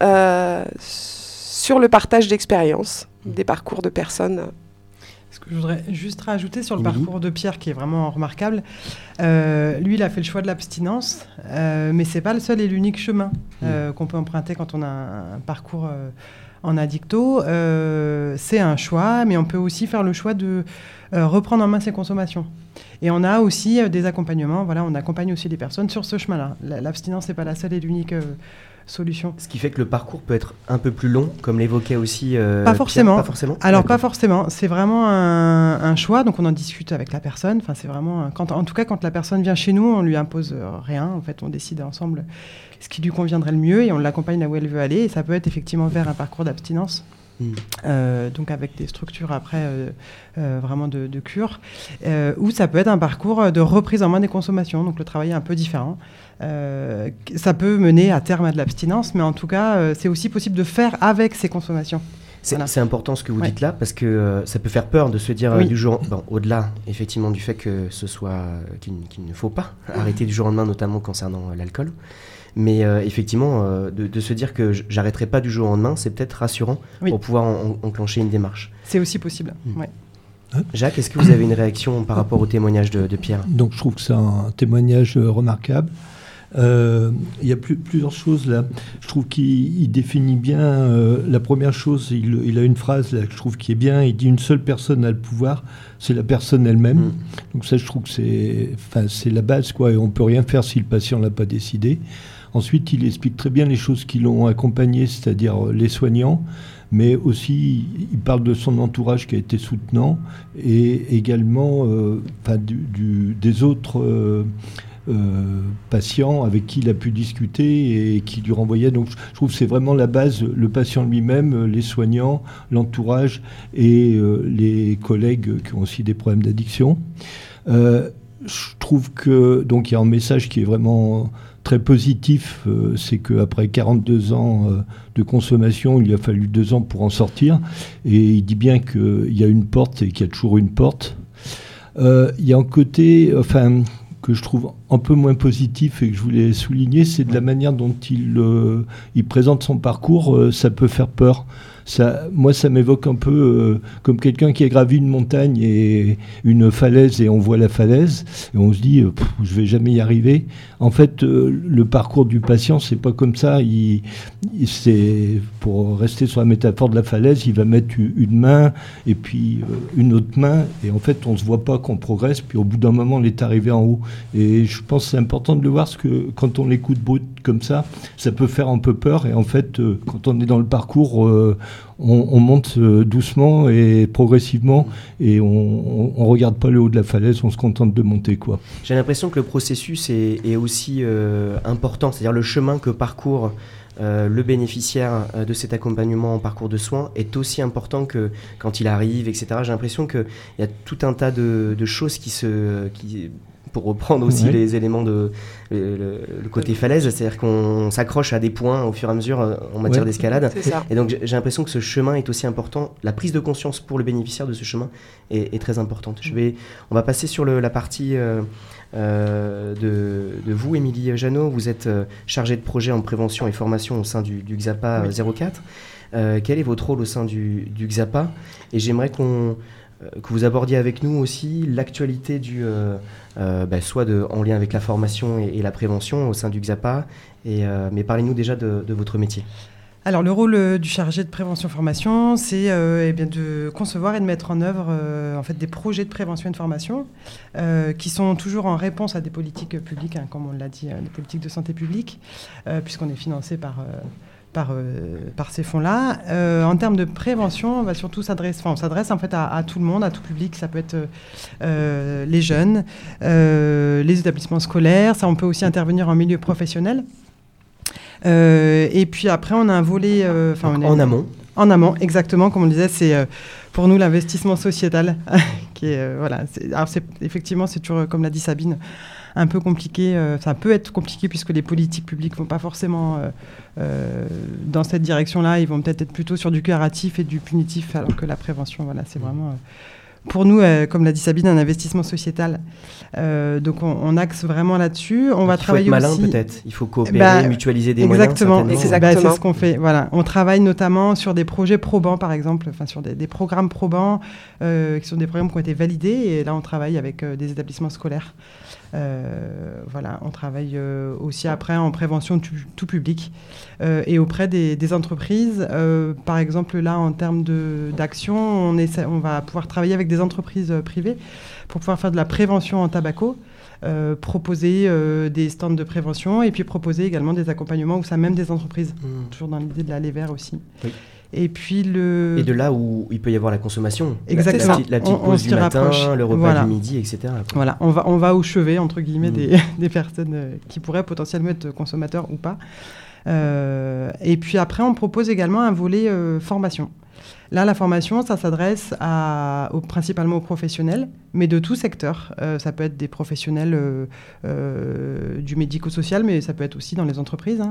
sur le partage d'expériences, des parcours de personnes. Ce que je voudrais juste rajouter sur le parcours de Pierre, qui est vraiment remarquable, lui, il a fait le choix de l'abstinence, mais ce n'est pas le seul et l'unique chemin qu'on peut emprunter quand on a un parcours en addicto. C'est un choix, mais on peut aussi faire le choix de reprendre en main ses consommations. Et on a aussi des accompagnements. Voilà, on accompagne aussi des personnes sur ce chemin-là. L'abstinence n'est pas la seule et l'unique solution. Ce qui fait que le parcours peut être un peu plus long, comme l'évoquait aussi pas forcément. Pierre, pas forcément. Alors, pas forcément. C'est vraiment un choix. Donc, on en discute avec la personne. Enfin, c'est vraiment... en tout cas, quand la personne vient chez nous, on ne lui impose rien. En fait, on décide ensemble ce qui lui conviendrait le mieux et on l'accompagne là où elle veut aller. Et ça peut être effectivement vers un parcours d'abstinence. Donc avec des structures après vraiment de cure, ou ça peut être un parcours de reprise en main des consommations, donc le travail est un peu différent. Ça peut mener à terme à de l'abstinence, mais en tout cas c'est aussi possible de faire avec ces consommations. C'est important ce que vous dites là, parce que ça peut faire peur de se dire du jour... Bon, au-delà effectivement du fait que ce soit qu'il ne faut pas arrêter du jour au lendemain, notamment concernant l'alcool. Mais effectivement, de se dire que j'arrêterai pas du jour au lendemain, c'est peut-être rassurant pour pouvoir enclencher une démarche. C'est aussi possible, ouais. Jacques, est-ce que vous avez une réaction par rapport au témoignage de Pierre ? Donc je trouve que c'est un témoignage remarquable. Il y a plusieurs choses là. Je trouve qu'il définit bien la première chose. Il a une phrase là que je trouve qui est bien. Il dit une seule personne a le pouvoir, c'est la personne elle-même. Donc ça, je trouve que c'est la base, quoi. Et on peut rien faire si le patient l'a pas décidé. Ensuite, il explique très bien les choses qui l'ont accompagné, c'est-à-dire les soignants, mais aussi il parle de son entourage qui a été soutenant et également des autres patients avec qui il a pu discuter et qui lui renvoyaient. Donc je trouve que c'est vraiment la base, le patient lui-même, les soignants, l'entourage et les collègues qui ont aussi des problèmes d'addiction. je trouve que donc il y a un message qui est vraiment très positif, c'est qu'après 42 ans de consommation, il lui a fallu 2 ans pour en sortir. Et il dit bien qu'il y a une porte et qu'il y a toujours une porte. Il y a un côté que je trouve un peu moins positif et que je voulais souligner, c'est de la manière dont il présente son parcours. Ça peut faire peur. Moi, ça m'évoque un peu comme quelqu'un qui a gravi une montagne et une falaise et on voit la falaise et on se dit je vais jamais y arriver. En fait, le parcours du patient, c'est pas comme ça. C'est, pour rester sur la métaphore de la falaise, il va mettre une main et puis une autre main et en fait, on se voit pas qu'on progresse. Puis au bout d'un moment, on est arrivé en haut. Et je pense que c'est important de le voir parce que quand on l'écoute brut comme ça peut faire un peu peur. Et en fait, quand on est dans le parcours, on monte doucement et progressivement et on regarde pas le haut de la falaise, on se contente de monter, quoi. J'ai l'impression que le processus est aussi important, c'est-à-dire le chemin que parcourt le bénéficiaire de cet accompagnement en parcours de soins est aussi important que quand il arrive, etc. J'ai l'impression qu'il y a tout un tas de choses qui pour reprendre aussi les éléments le côté falaise, c'est-à-dire qu'on s'accroche à des points au fur et à mesure en matière d'escalade. C'est ça. Et donc j'ai l'impression que ce chemin est aussi important. La prise de conscience pour le bénéficiaire de ce chemin est très importante. On va passer sur la partie de vous, Émilie Jeannot. Vous êtes chargée de projet en prévention et formation au sein du XAPA 04. Quel est votre rôle au sein du XAPA ? Et j'aimerais que vous abordiez avec nous aussi l'actualité soit en lien avec la formation et la prévention au sein du XAPA, mais parlez-nous déjà de votre métier. Alors, le rôle du chargé de prévention-formation, c'est de concevoir et de mettre en œuvre des projets de prévention et de formation qui sont toujours en réponse à des politiques publiques, comme on l'a dit, des politiques de santé publique, puisqu'on est financé par ces fonds-là. En termes de prévention, on va surtout s'adresse en fait à tout le monde, à tout public. Ça peut être les jeunes, les établissements scolaires. Ça, on peut aussi intervenir en milieu professionnel. Et puis après, on a un volet... en amont. En amont, exactement. Comme on le disait, c'est pour nous l'investissement sociétal. Qui est, effectivement, c'est toujours, comme l'a dit Sabine, un peu compliqué. Ça peut être compliqué puisque les politiques publiques ne vont pas forcément dans cette direction-là. Ils vont peut-être être plutôt sur du curatif et du punitif, alors que la prévention, c'est vraiment... pour nous, comme l'a dit Sabine, un investissement sociétal. Donc on axe vraiment là-dessus. Il faut être malin peut-être. Il faut coopérer, mutualiser des moyens. Exactement. C'est ce qu'on fait. Voilà. On travaille notamment sur des projets probants, par exemple, sur des programmes probants, qui sont des programmes qui ont été validés. Et là, on travaille avec des établissements scolaires. On travaille aussi après en prévention tout public et auprès des entreprises. Par exemple, là, en termes d'action, on va pouvoir travailler avec des entreprises privées pour pouvoir faire de la prévention en tobacco, proposer des stands de prévention et puis proposer également des accompagnements au sein même des entreprises, toujours dans l'idée de l'aller vers aussi. Oui. Et puis et de là où il peut y avoir la consommation. Exactement. La petite pause du matin, le repas du midi, etc. Voilà, on va au chevet, entre guillemets, des personnes qui pourraient potentiellement être consommateurs ou pas. Et puis après, on propose également un volet formation. Là, la formation, ça s'adresse principalement aux professionnels, mais de tout secteur. Ça peut être des professionnels du médico-social, mais ça peut être aussi dans les entreprises.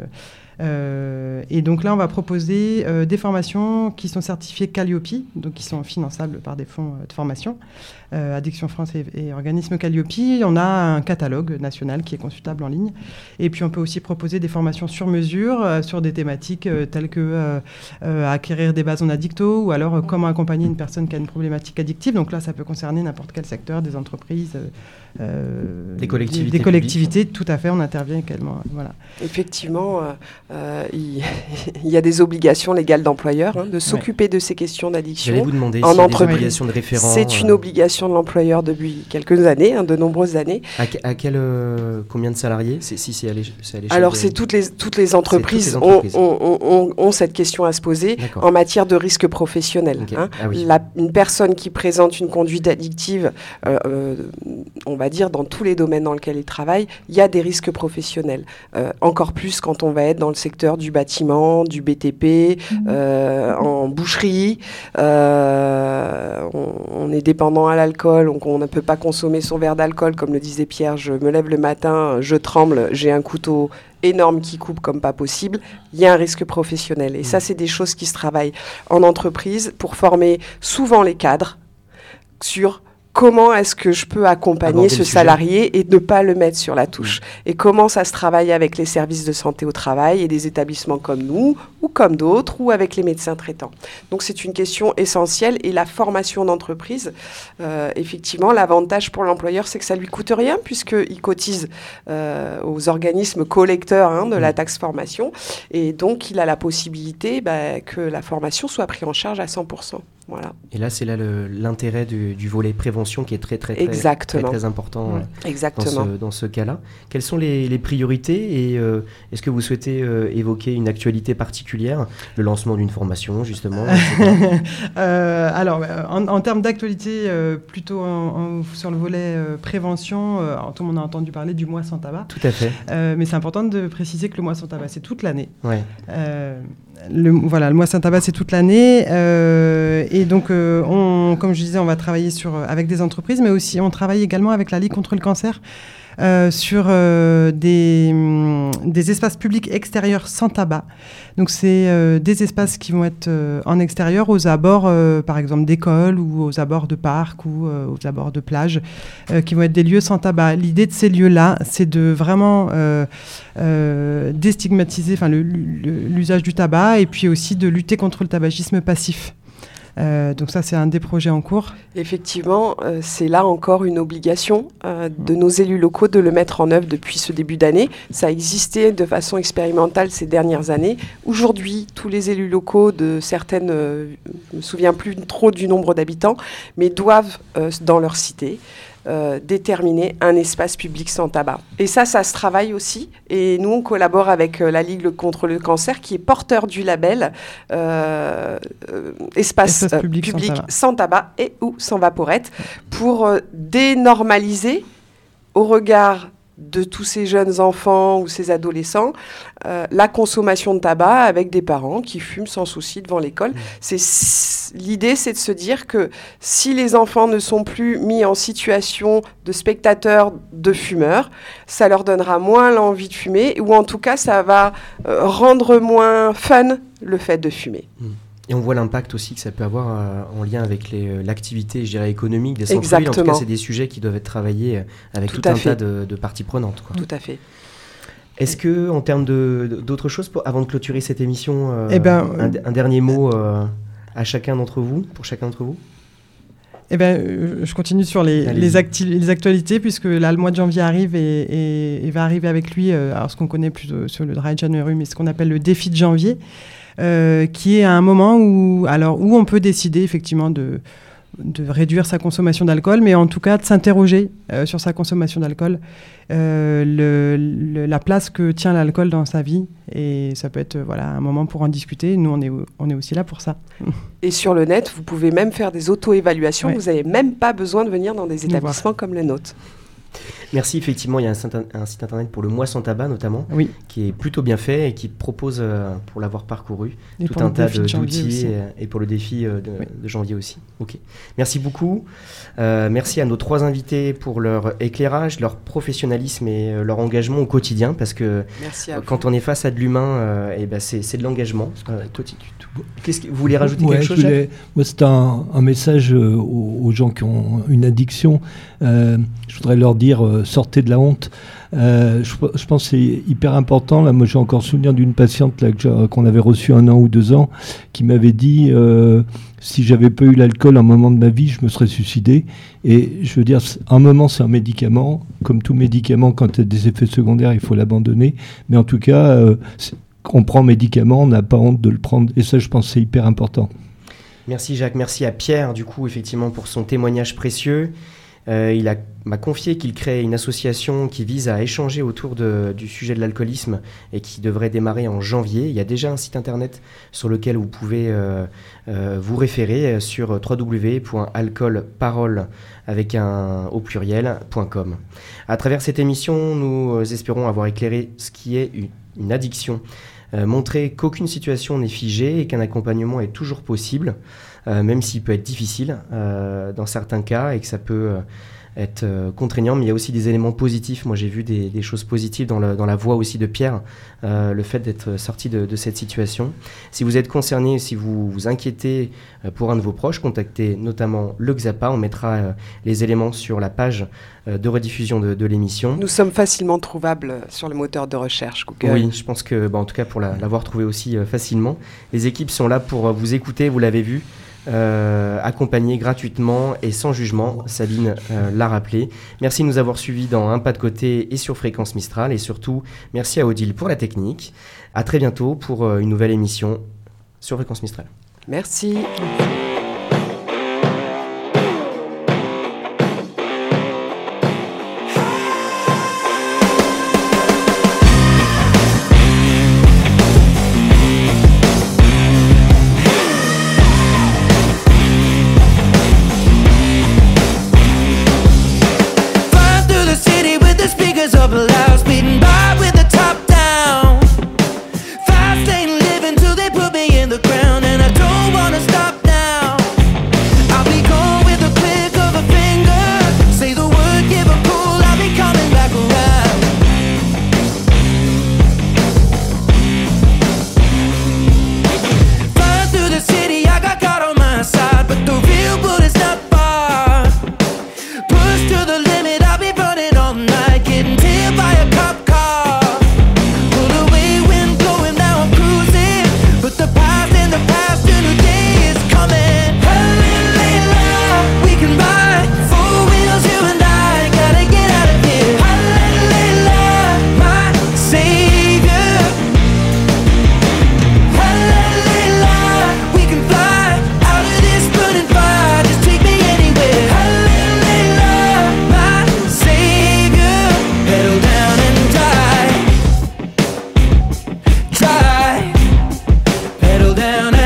Et donc là, on va proposer des formations qui sont certifiées Calliope, donc qui sont finançables par des fonds de formation, Addiction France et organisme Calliope. On a un catalogue national qui est consultable en ligne. Et puis, on peut aussi proposer des formations sur mesure sur des thématiques telles que acquérir des bases en addicto ou alors comment accompagner une personne qui a une problématique addictive. Donc là, ça peut concerner n'importe quel secteur, des entreprises, des collectivités. Des collectivités, tout à fait, on intervient également. Voilà. Effectivement, il y a des obligations légales d'employeur de s'occuper de ces questions d'addiction. J'allais vous demander s'il y a des obligations de référent. C'est une obligation de l'employeur depuis quelques années, de nombreuses années. À combien de salariés si c'est à l'échelle Alors, c'est toutes les entreprises ont cette question à se poser. D'accord. En matière de risque risque professionnel. Okay. Hein. Ah oui. Une personne qui présente une conduite addictive, on va dire dans tous les domaines dans lesquels il travaille, il y a des risques professionnels. Encore plus quand on va être dans le secteur du bâtiment, du BTP, en boucherie. On est dépendant à l'alcool, donc on ne peut pas consommer son verre d'alcool, comme le disait Pierre. Je me lève le matin, je tremble, j'ai un couteau énorme qui coupe comme pas possible, il y a un risque professionnel. Et ça, c'est des choses qui se travaillent en entreprise pour former souvent les cadres sur comment est-ce que je peux accompagner ce salarié et ne pas le mettre sur la touche. Et comment ça se travaille avec les services de santé au travail et des établissements comme nous ou comme d'autres ou avec les médecins traitants. Donc c'est une question essentielle et la formation d'entreprise, effectivement, l'avantage pour l'employeur, c'est que ça lui coûte rien puisqu'il cotise aux organismes collecteurs de la taxe formation et donc il a la possibilité que la formation soit prise en charge à 100%. Voilà. Et là, c'est là l'intérêt du volet prévention qui est très important dans ce cas-là. Quelles sont les priorités et est-ce que vous souhaitez évoquer une actualité particulière, le lancement d'une formation, justement Alors, en termes d'actualité, plutôt sur le volet prévention, tout le monde a entendu parler du mois sans tabac. Tout à fait. Mais c'est important de préciser que le mois sans tabac, c'est toute l'année. Ouais. Le mois sans tabac, c'est toute l'année. Et donc, comme je disais, on va travailler avec des entreprises, mais aussi on travaille également avec la Ligue contre le cancer sur des espaces publics extérieurs sans tabac. Donc, c'est des espaces qui vont être en extérieur, aux abords, par exemple, d'écoles ou aux abords de parcs ou aux abords de plages, qui vont être des lieux sans tabac. L'idée de ces lieux-là, c'est de vraiment déstigmatiser l'usage du tabac et puis aussi de lutter contre le tabagisme passif. Donc ça, c'est un des projets en cours. Effectivement, c'est là encore une obligation de nos élus locaux de le mettre en œuvre depuis ce début d'année. Ça a existé de façon expérimentale ces dernières années. Aujourd'hui, tous les élus locaux de certaines, je ne me souviens plus trop du nombre d'habitants, mais doivent, dans leur cité, déterminer un espace public sans tabac. Et ça se travaille aussi. Et nous, on collabore avec la Ligue contre le cancer, qui est porteur du label espace public sans tabac et ou sans vaporette, pour dénormaliser au regard de tous ces jeunes enfants ou ces adolescents, la consommation de tabac avec des parents qui fument sans souci devant l'école. L'idée, c'est de se dire que si les enfants ne sont plus mis en situation de spectateurs de fumeurs, ça leur donnera moins l'envie de fumer, ou en tout cas, ça va rendre moins fun le fait de fumer. Et on voit l'impact aussi que ça peut avoir en lien avec l'activité, je dirais, économique des centres-villes. En tout cas, c'est des sujets qui doivent être travaillés avec tout un tas de parties prenantes, quoi. Tout à fait. Est-ce que, en termes d'autres choses, avant de clôturer cette émission, un dernier mot à chacun d'entre vous, pour chacun d'entre vous ? Je continue sur les actualités, puisque là, le mois de janvier arrive et va arriver avec lui, alors ce qu'on connaît plutôt sur le Dry January, mais ce qu'on appelle le défi de janvier. Qui est à un moment où on peut décider effectivement de réduire sa consommation d'alcool, mais en tout cas de s'interroger sur sa consommation d'alcool, la place que tient l'alcool dans sa vie, et ça peut être un moment pour en discuter. Nous, on est aussi là pour ça. Et sur le net, vous pouvez même faire des auto-évaluations. Ouais. Vous n'avez même pas besoin de venir dans des établissements comme le nôtre. Merci, effectivement, il y a un site internet pour le mois sans tabac notamment, qui est plutôt bien fait et qui propose, pour l'avoir parcouru, et tout un tas d'outils et pour le défi de janvier aussi. Ok. Merci beaucoup. Merci à nos 3 invités pour leur éclairage, leur professionnalisme et leur engagement au quotidien, parce que quand on est face à de l'humain, c'est de l'engagement. Qu'est-ce que vous voulez rajouter quelque chose, Jacques ? Moi, c'est un message aux gens qui ont une addiction. Je voudrais leur dire, sortez de la honte. Je pense que c'est hyper important. Là, moi, j'ai encore souvenir d'une patiente là, qu'on avait reçue 1 an ou 2 ans, qui m'avait dit si j'avais pas eu l'alcool à un moment de ma vie, je me serais suicidé. Et je veux dire, un moment, c'est un médicament. Comme tout médicament, quand il y a des effets secondaires, il faut l'abandonner. Mais en tout cas, on prend médicament, on n'a pas honte de le prendre. Et ça, je pense que c'est hyper important. Merci Jacques, merci à Pierre, du coup, effectivement, pour son témoignage précieux. Il m'a confié qu'il crée une association qui vise à échanger autour du sujet de l'alcoolisme et qui devrait démarrer en janvier. Il y a déjà un site internet sur lequel vous pouvez vous référer sur www.alcoolparole avec au pluriel.com. À travers cette émission, nous espérons avoir éclairé ce qui est une addiction, montrer qu'aucune situation n'est figée et qu'un accompagnement est toujours possible, même s'il peut être difficile dans certains cas et que ça peut être contraignant, mais il y a aussi des éléments positifs. Moi, j'ai vu des choses positives dans la voix aussi de Pierre, le fait d'être sorti de cette situation. Si vous êtes concerné, si vous vous inquiétez pour un de vos proches, contactez notamment le XAPA. On mettra les éléments sur la page de rediffusion de l'émission. Nous sommes facilement trouvables sur le moteur de recherche Google. Oui, je pense que, en tout cas, pour l'avoir trouvé aussi facilement. Les équipes sont là pour vous écouter, vous l'avez vu. Accompagné gratuitement et sans jugement, Sabine l'a rappelé. Merci de nous avoir suivis dans Un pas de côté et sur Fréquence Mistral, et surtout merci à Odile pour la technique. À très bientôt pour une nouvelle émission sur Fréquence Mistral. Merci. Of a loud speeding by with the top down. Fast lane living till they put me in the ground, and I don't wanna stop now. I'll be gone with the click of a finger. Say the word, give a call, I'll be coming back around. Flying through the city, I got God on my side, but the real world is not far. Push to the limit, I'll be running all night, getting by a cop car. Pull away, wind blowing, now I'm cruising. But the past and the past, a new day is coming. Hallelujah, we can ride 4 wheels, you and I gotta get out of here. Hallelujah, my savior. Hallelujah, we can fly out of this burning fire. Just take me anywhere. Hallelujah, my savior. Pedal down and die. Pedal down